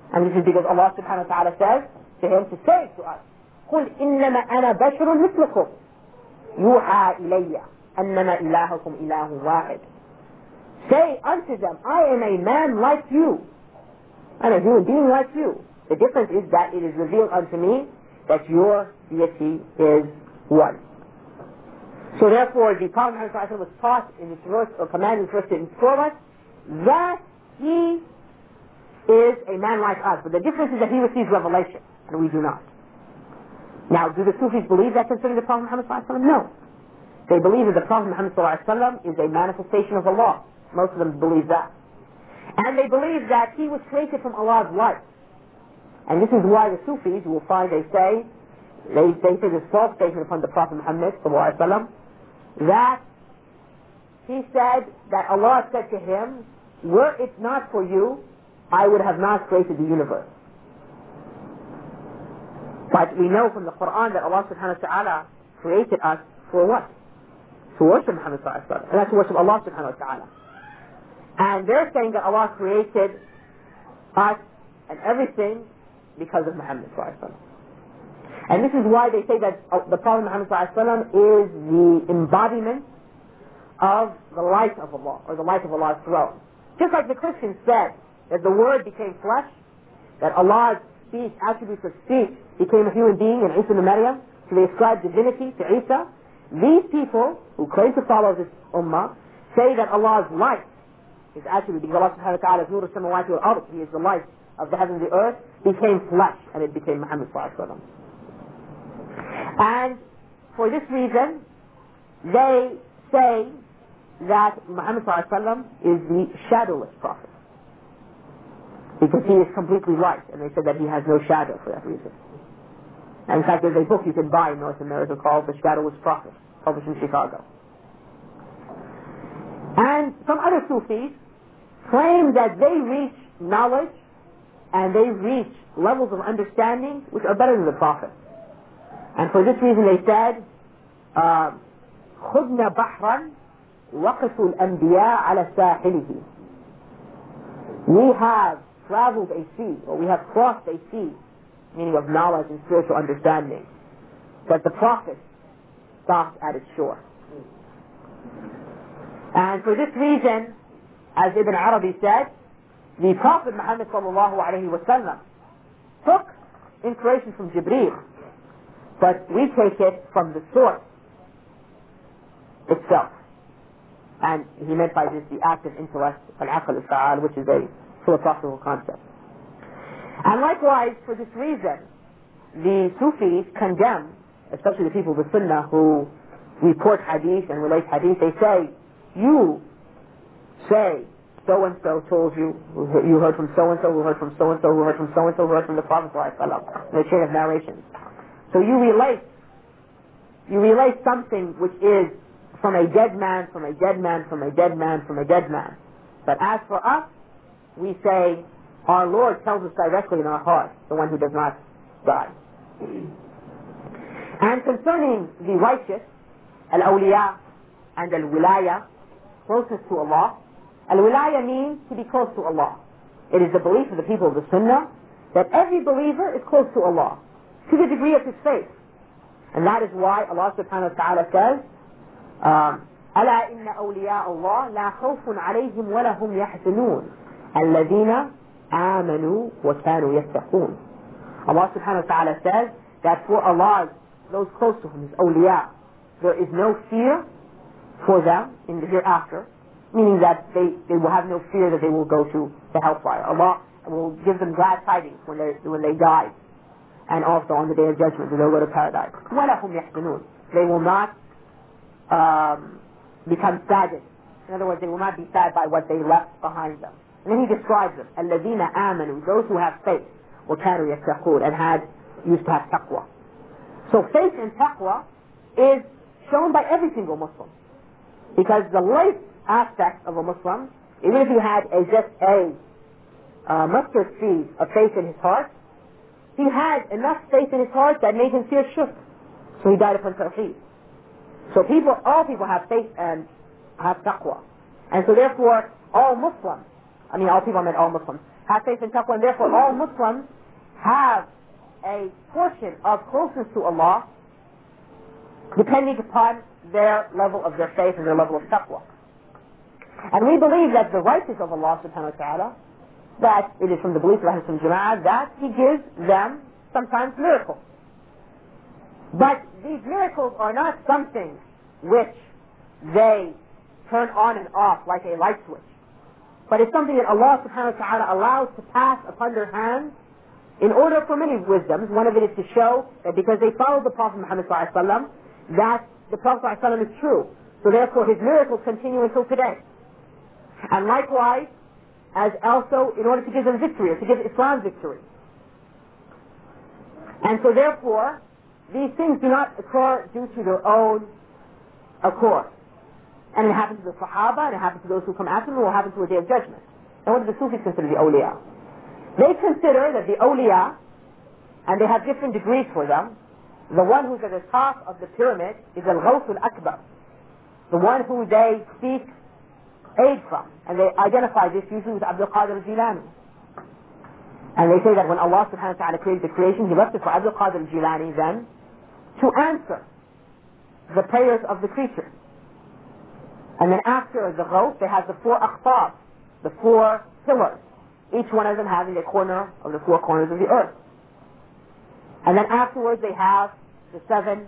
And this is because Allah subhanahu wa ta'ala says to him to say to us, قُلْ إِنَّمَا أَنَا بَشْرٌ مِثْلُكُمْ يُوحَى إِلَيَّ أَنَّمَا إِلَهُكُمْ إِلَهٌ وَاحِدٌ. Say unto them, I am a man like you. I'm a human being like you. The difference is that it is revealed unto me that your deity is one. So therefore, the Prophet Muhammad was taught in this verse, or commanded in this verse to inform us that he is a man like us. But the difference is that he receives revelation, and we do not. Now, do the Sufis believe that concerning the Prophet Muhammad? No. They believe that the Prophet Muhammad is a manifestation of Allah. Most of them believe that. And they believe that he was created from Allah's light. And this is why the Sufis, you will find they say this false statement upon the Prophet Muhammad that he said that Allah said to him, were it not for you, I would have not created the universe. But we know from the Quran that Allah subhanahu wa ta'ala created us for what? To worship Muhammad sallallahu alaihi wasallam. And that's to worship Allah subhanahu wa ta'ala. And they're saying that Allah created us and everything because of Muhammad sallallahu alaihi wasallam. And this is why they say that the Prophet Muhammad sallallahu alaihi wasallam is the embodiment of the light of Allah, or the light of Allah's throne. Just like the Christians said that the Word became flesh, that Allah's speech, attributes of speech, became a human being in Isa and Maryam, so they ascribe divinity to Isa. These people who claim to follow this ummah say that Allah's light, his attribute, because Allah subhanahu wa ta'ala is Nur al-Samawati wal-Ard, he is the light of the heaven and the earth, became flesh, and it became Muhammad sallallahu alaihi wasallam. And for this reason, they say that Muhammad sallallahu alaihi wasallam is the shadowless prophet, because he is completely light, and they said that he has no shadow for that reason. And in fact, there's a book you can buy in North America called The Shadowless Prophet, published in Chicago. And some other Sufis claim that they reach knowledge and they reach levels of understanding which are better than the Prophet. And for this reason they said, خُذْنَا بَحْرًا وَقِفُوا الْأَنْبِيَاءَ عَلَى سَاحِلِهِ. We have traveled a sea, or we have crossed a sea, meaning of knowledge and spiritual understanding, that the Prophet stopped at its shore. And for this reason, as Ibn Arabi said, the Prophet Muhammad sallallahu alayhi wa sallam took inspiration from Jibreel, but we take it from the source itself. And he meant by this the active intellect, al-aql al-fa'al, which is a philosophical concept. And likewise, for this reason, the Sufis condemn, especially the people of the Sunnah who report hadith and relate hadith, they say, you say so-and-so told you, you heard from so-and-so, who heard from so-and-so, who heard from so-and-so, who heard from the Prophet ﷺ, in the chain of narrations. So you relate something which is from a dead man, from a dead man, from a dead man, from a dead man. But as for us, we say, our Lord tells us directly in our heart, the one who does not die. And concerning the righteous, al-awliya and al-wilaya, closest to Allah, al-wilaya means to be close to Allah. It is the belief of the people of the Sunnah that every believer is close to Allah, to the degree of his faith. And that is why Allah subhanahu wa ta'ala says, أَلَا إِنَّ أَوْلِيَاءَ اللَّهِ لَا خَوْفٌ عَلَيْهِمْ وَلَا هُمْ يَحْزَنُونَ الَّذِينَ آمَنُوا وَكَانُوا يَتَّقُونَ. Allah subhanahu wa ta'ala says that for Allah, those close to Him, His awliya, there is no fear for them in the hereafter, meaning that they will have no fear that they will go to the hellfire. Allah will give them glad tidings when they die, and also on the day of judgment, they'll go to paradise. وَلَا هُمْ يَحْزَنُونَ. They will not become saddened. In other words, they will not be sad by what they left behind them. And then he describes them, الَّذِينَ آمَنُوا, those who have faith, وَكَانُوا يَتَّقُونَ, and used to have taqwa. So faith and taqwa is shown by every single Muslim. Because the least aspect of a Muslim, even if he had just a mustard seed of faith in his heart, he had enough faith in his heart that made him fear shirk. So he died upon tawheed. So all people have faith and have taqwa. And so therefore, all Muslims, all people, I meant all Muslims, have faith and taqwa, and therefore all Muslims have a portion of closeness to Allah depending upon their level of their faith and their level of taqwa. And we believe that the righteous of Allah subhanahu wa ta'ala, that it is from the belief of Ahlul Sunnah Jama'ah that He gives them sometimes miracles. But these miracles are not something which they turn on and off like a light switch. But it's something that Allah subhanahu wa ta'ala allows to pass upon their hands in order for many wisdoms. One of it is to show that because they followed the Prophet Muhammad sallallahu alaihi wasallam, that the Prophet sallallahu alaihi wasallam is true. So therefore his miracles continue until today. And likewise, as also in order to give them victory, or to give Islam victory. And so therefore, these things do not occur due to their own accord. And it happens to the Sahaba, and it happens to those who come after them, and it will happen to a day of judgment. And what do the Sufis consider the awliya? They consider that the awliya, and they have different degrees for them, the one who's at the top of the pyramid is al-Ghawth al-Akbar, the one who they seek aid from. And they identify this usually with Abdul Qadir al-Jilani. And they say that when Allah subhanahu wa ta'ala created the creation, He left it for Abdul Qadir al-Jilani then to answer the prayers of the creatures. And then after the Ghawth, they have the 4 aqtab, the 4 pillars, each one of them having a corner of the 4 corners of the earth. And then afterwards they have the 7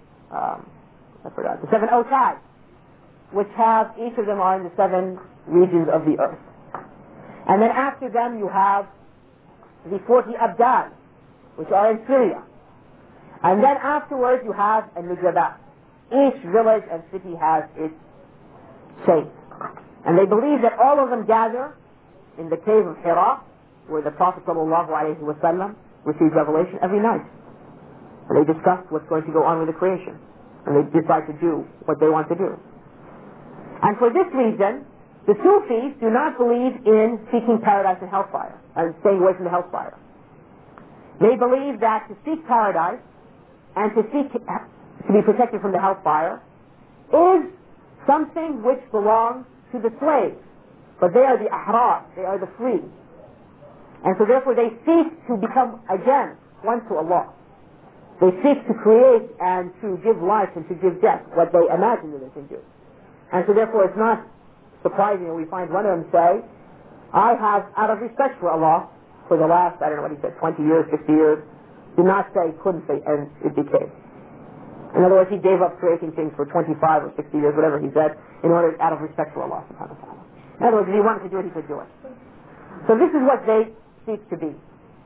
awtad, which have, each of them are in the 7 regions of the earth. And then after them you have the 40 abdal, which are in Syria. And then afterwards you have a nujaba. Each village and city has its saints. And they believe that all of them gather in the cave of Hira, where the Prophet ﷺ receives revelation every night. And they discuss what's going to go on with the creation. And they decide to do what they want to do. And for this reason, the Sufis do not believe in seeking paradise and hellfire, and staying away from the hellfire. They believe that to seek paradise and to seek to be protected from the hellfire is something which belongs to the slaves. But they are the ahrar, they are the free. And so therefore they seek to become again one to Allah. They seek to create and to give life and to give death, what they imagine that they can do. And so therefore it's not surprising that we find one of them say, I have, out of respect for Allah, for the last, I don't know what he said, 20 years, 50 years, did not say, couldn't say, and it became. In other words, he gave up creating things for 25 or 60 years, whatever he said, in order, out of respect for Allah subhanahu wa ta'ala. In other words, if he wanted to do it, he could do it. So this is what they seek to be.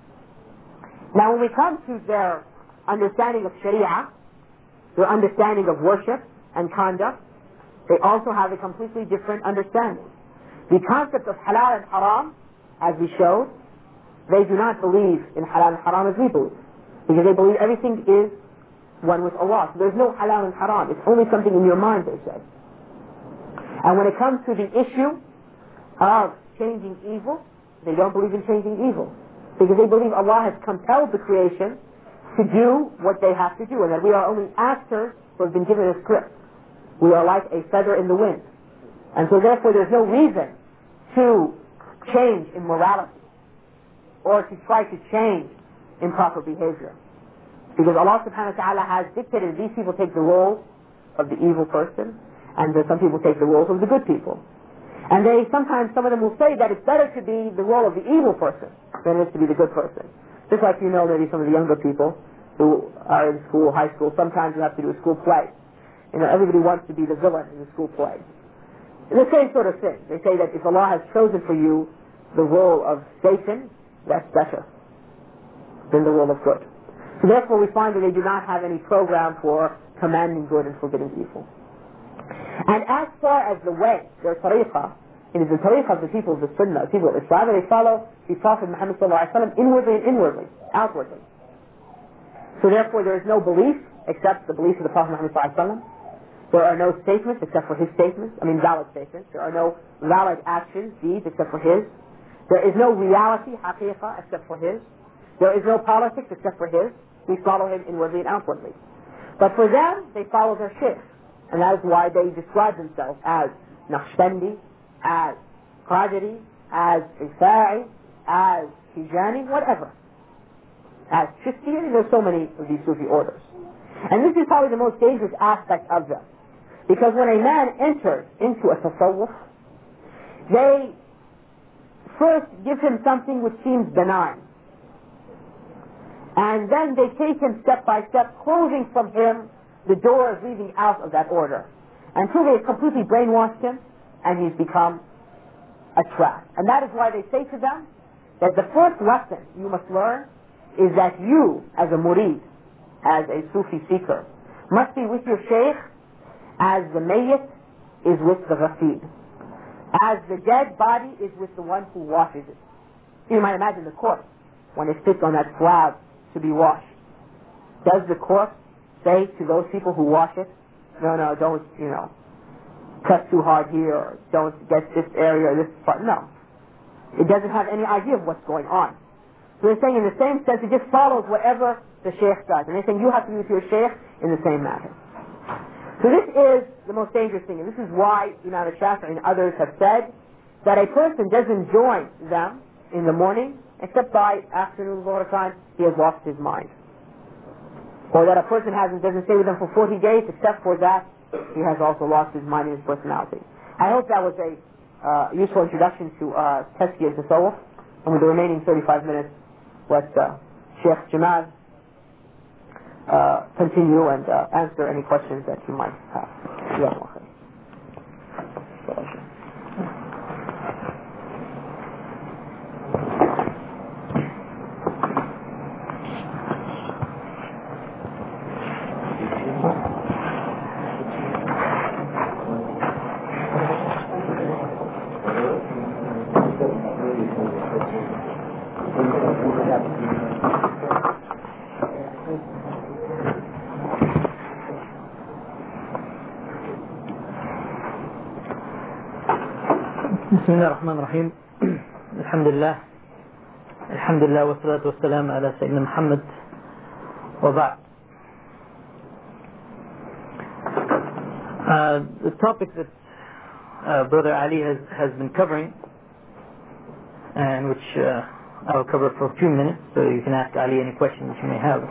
Now when we come to their understanding of Sharia, their understanding of worship and conduct, they also have a completely different understanding. The concept of halal and haram, as we showed, they do not believe in halal and haram as we believe. Because they believe everything is one with Allah. So there's no halal and haram. It's only something in your mind, they say. And when it comes to the issue of changing evil, they don't believe in changing evil. Because they believe Allah has compelled the creation to do what they have to do, and that we are only actors who have been given a script. We are like a feather in the wind. And so therefore there's no reason to change in morality or to try to change in proper behavior. Because Allah subhanahu wa ta'ala has dictated that these people take the role of the evil person and that some people take the roles of the good people. And they sometimes, some of them will say that it's better to be the role of the evil person than it is to be the good person. Just like you know maybe some of the younger people who are in school, high school, sometimes you have to do a school play. You know, everybody wants to be the villain in the school play. It's the same sort of thing. They say that if Allah has chosen for you the role of Satan, that's better than the role of good. So therefore we find that they do not have any program for commanding good and forbidding evil. And as far as the way, their tariqah, it is the tariqah of the people of the Sunnah, people of Islam, and they follow the Prophet Muhammad ﷺ inwardly and inwardly, outwardly. So therefore there is no belief except the belief of the Prophet Muhammad ﷺ. There are no statements except for his statements, valid statements. There are no valid actions, deeds, except for his. There is no reality, haqiqah, except for his. There is no politics except for his. We follow him inwardly and outwardly. But for them, they follow their shaykhs. And that is why they describe themselves as Naqshbandi, as Qadiri, as Rifa'i, as Tijani, whatever. As Chishti, there's so many of these Sufi orders. And this is probably the most dangerous aspect of them. Because when a man enters into a tasawwuf, they first give him something which seems benign. And then they take him step by step, closing from him the doors leading out of that order. Until they've completely brainwashed him, and he's become a trap. And that is why they say to them that the first lesson you must learn is that you, as a murid, as a Sufi seeker, must be with your shaykh as the mayyit is with the ghaseel, as the dead body is with the one who washes it. You might imagine the corpse, when it sits on that slab to be washed. Does the corpse say to those people who wash it, no, don't, press too hard here, or don't get this area or this part? No. It doesn't have any idea of what's going on. So they're saying in the same sense, it just follows whatever the shaykh does. And they're saying you have to be with your shaykh in the same matter. So this is the most dangerous thing. And this is why Imam al-Shafi'i and others have said that a person doesn't join them in the morning, except by afternoon, Zuhr time, he has lost his mind. Or that a person doesn't stay with them for 40 days, except for that, he has also lost his mind and his personality. I hope that was a useful introduction to Tazkiyah Tasawwuf. And with the remaining 35 minutes, let Sheikh Jamal continue and answer any questions that you might have. بسم الله الرحمن الرحيم. الحمد لله والصلاة والسلام على سيدنا محمد وبعد. The topic that Brother Ali has been covering, and which I will cover for a few minutes, so you can ask Ali any questions you may have.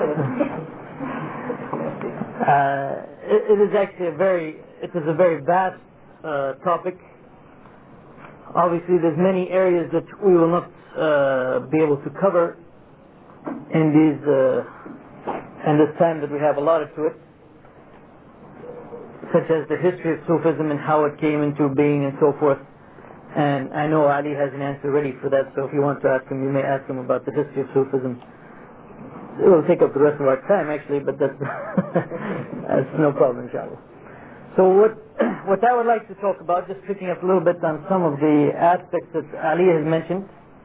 It is actually a very vast topic. Obviously, there's many areas that we will not be able to cover in this time that we have allotted to it, such as the history of Sufism and how it came into being and so forth. And I know Ali has an answer ready for that, so if you want to ask him, you may ask him about the history of Sufism. It will take up the rest of our time, actually, but that's no problem, inshallah. So what I would like to talk about, just picking up a little bit on some of the aspects that Ali has mentioned,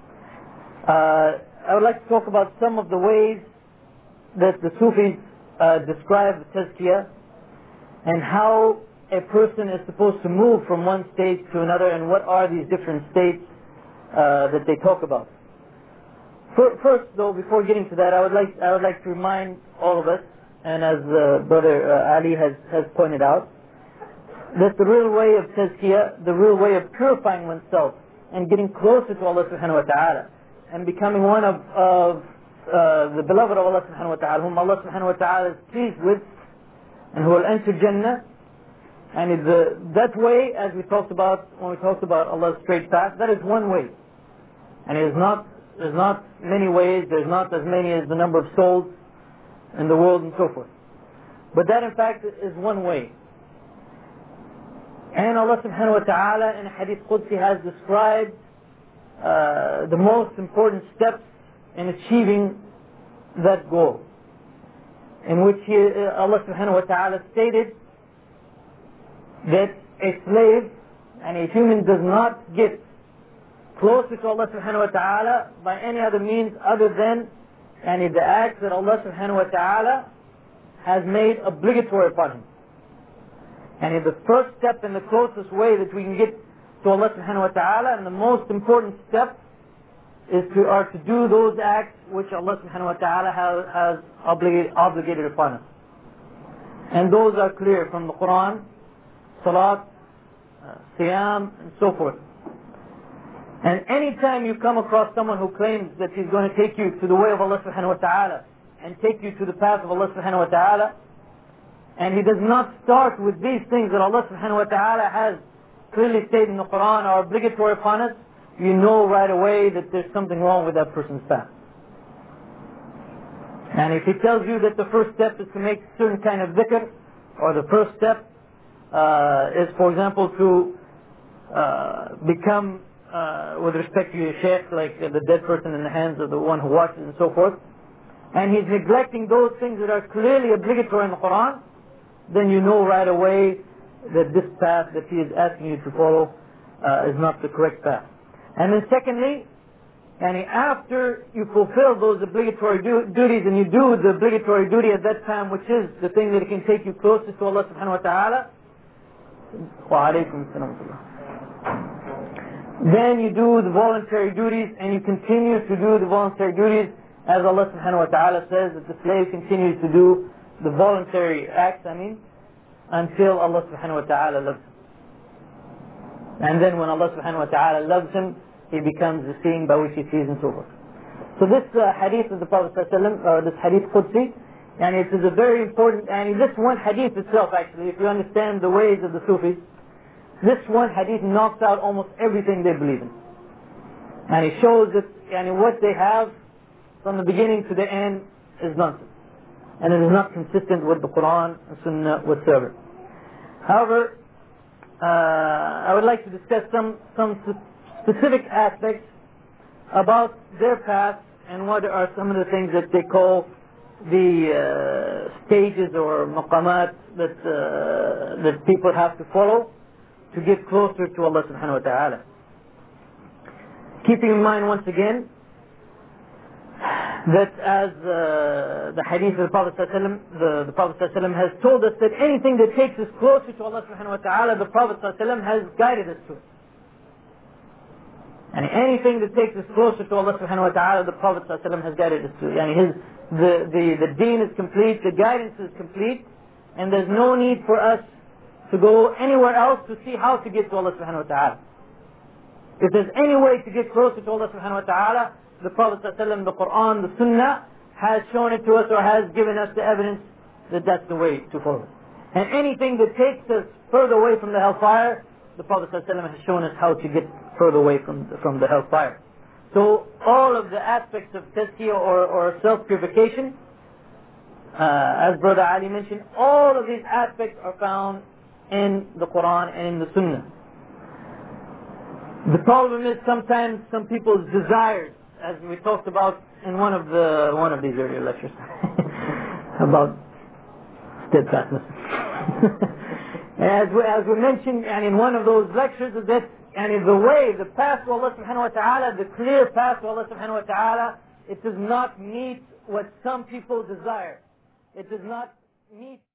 I would like to talk about some of the ways that the Sufis describe Tazkiyah and how a person is supposed to move from one state to another, and what are these different states that they talk about. First, though, before getting to that, I would like to remind all of us, and as Brother Ali has pointed out, that the real way of Tazkiyah, the real way of purifying oneself and getting closer to Allah subhanahu wa ta'ala and becoming one of the beloved of Allah subhanahu wa ta'ala, whom Allah subhanahu wa ta'ala is pleased with and who will enter Jannah. And that way, as we talked about when we talked about Allah's straight path, that is one way. And there's not many ways, there's not as many as the number of souls in the world and so forth. But that in fact is one way. And Allah subhanahu wa ta'ala in Hadith Qudsi has described the most important steps in achieving that goal, in which Allah subhanahu wa ta'ala stated that a slave and a human does not get closer to Allah subhanahu wa ta'ala by any other means other than the acts that Allah subhanahu wa ta'ala has made obligatory upon him. And the first step and the closest way that we can get to Allah subhanahu wa ta'ala, and the most important step, are to do those acts which Allah subhanahu wa ta'ala has obligated upon us. And those are clear from the Quran, Salat, Siyam, and so forth. And anytime you come across someone who claims that he's going to take you to the way of Allah subhanahu wa ta'ala and take you to the path of Allah subhanahu wa ta'ala, and he does not start with these things that Allah subhanahu wa ta'ala has clearly stated in the Quran are obligatory upon us, you know right away that there's something wrong with that person's path. And if he tells you that the first step is to make certain kind of dhikr, or the first step is, for example, to become, with respect to your shaykh, like the dead person in the hands of the one who watches and so forth, and he's neglecting those things that are clearly obligatory in the Quran, then you know right away that this path that he is asking you to follow is not the correct path. And then secondly, and after you fulfill those obligatory duties and you do the obligatory duty at that time, which is the thing that can take you closer to Allah subhanahu wa ta'ala, then you do the voluntary duties and you continue to do the voluntary duties as Allah subhanahu wa ta'ala says that the slave continues to do the voluntary acts, until Allah subhanahu wa ta'ala loves him. And then when Allah subhanahu wa ta'ala loves him, he becomes the seeing by which he sees and so forth. So this hadith of the Prophet ﷺ, or this hadith Qudsi, and it is a very important, and this one hadith itself actually, if you understand the ways of the Sufis, this one hadith knocks out almost everything they believe in. And it shows that what they have from the beginning to the end is nonsense. And it is not consistent with the Quran and Sunnah whatsoever. However, I would like to discuss some specific aspects about their path and what are some of the things that they call the stages or maqamat that people have to follow to get closer to Allah subhanahu wa ta'ala. Keeping in mind once again that as the hadith of the Prophet ﷺ, the Prophet ﷺ has told us that anything that takes us closer to Allah subhanahu wa ta'ala, the Prophet ﷺ has guided us to it. And anything that takes us closer to Allah subhanahu wa ta'ala, the Prophet ﷺ has guided us to it. The deen is complete, the guidance is complete, and there's no need for us to go anywhere else to see how to get to Allah subhanahu wa ta'ala. If there's any way to get closer to Allah subhanahu wa ta'ala, the Prophet ﷺ, the Quran, the Sunnah has shown it to us or has given us the evidence that that's the way to follow. And anything that takes us further away from the hellfire, the Prophet ﷺ has shown us how to get further away from the hellfire. So all of the aspects of tazkiyah or self-purification, as Brother Ali mentioned, all of these aspects are found in the Quran and in the Sunnah. The problem is sometimes some people's desires, as we talked about in one of these earlier lectures about steadfastness. as we mentioned, and in one of those lectures, that the path to Allah subhanahu wa ta'ala, the clear path to Allah subhanahu wa ta'ala, it does not meet what some people desire. It does not meet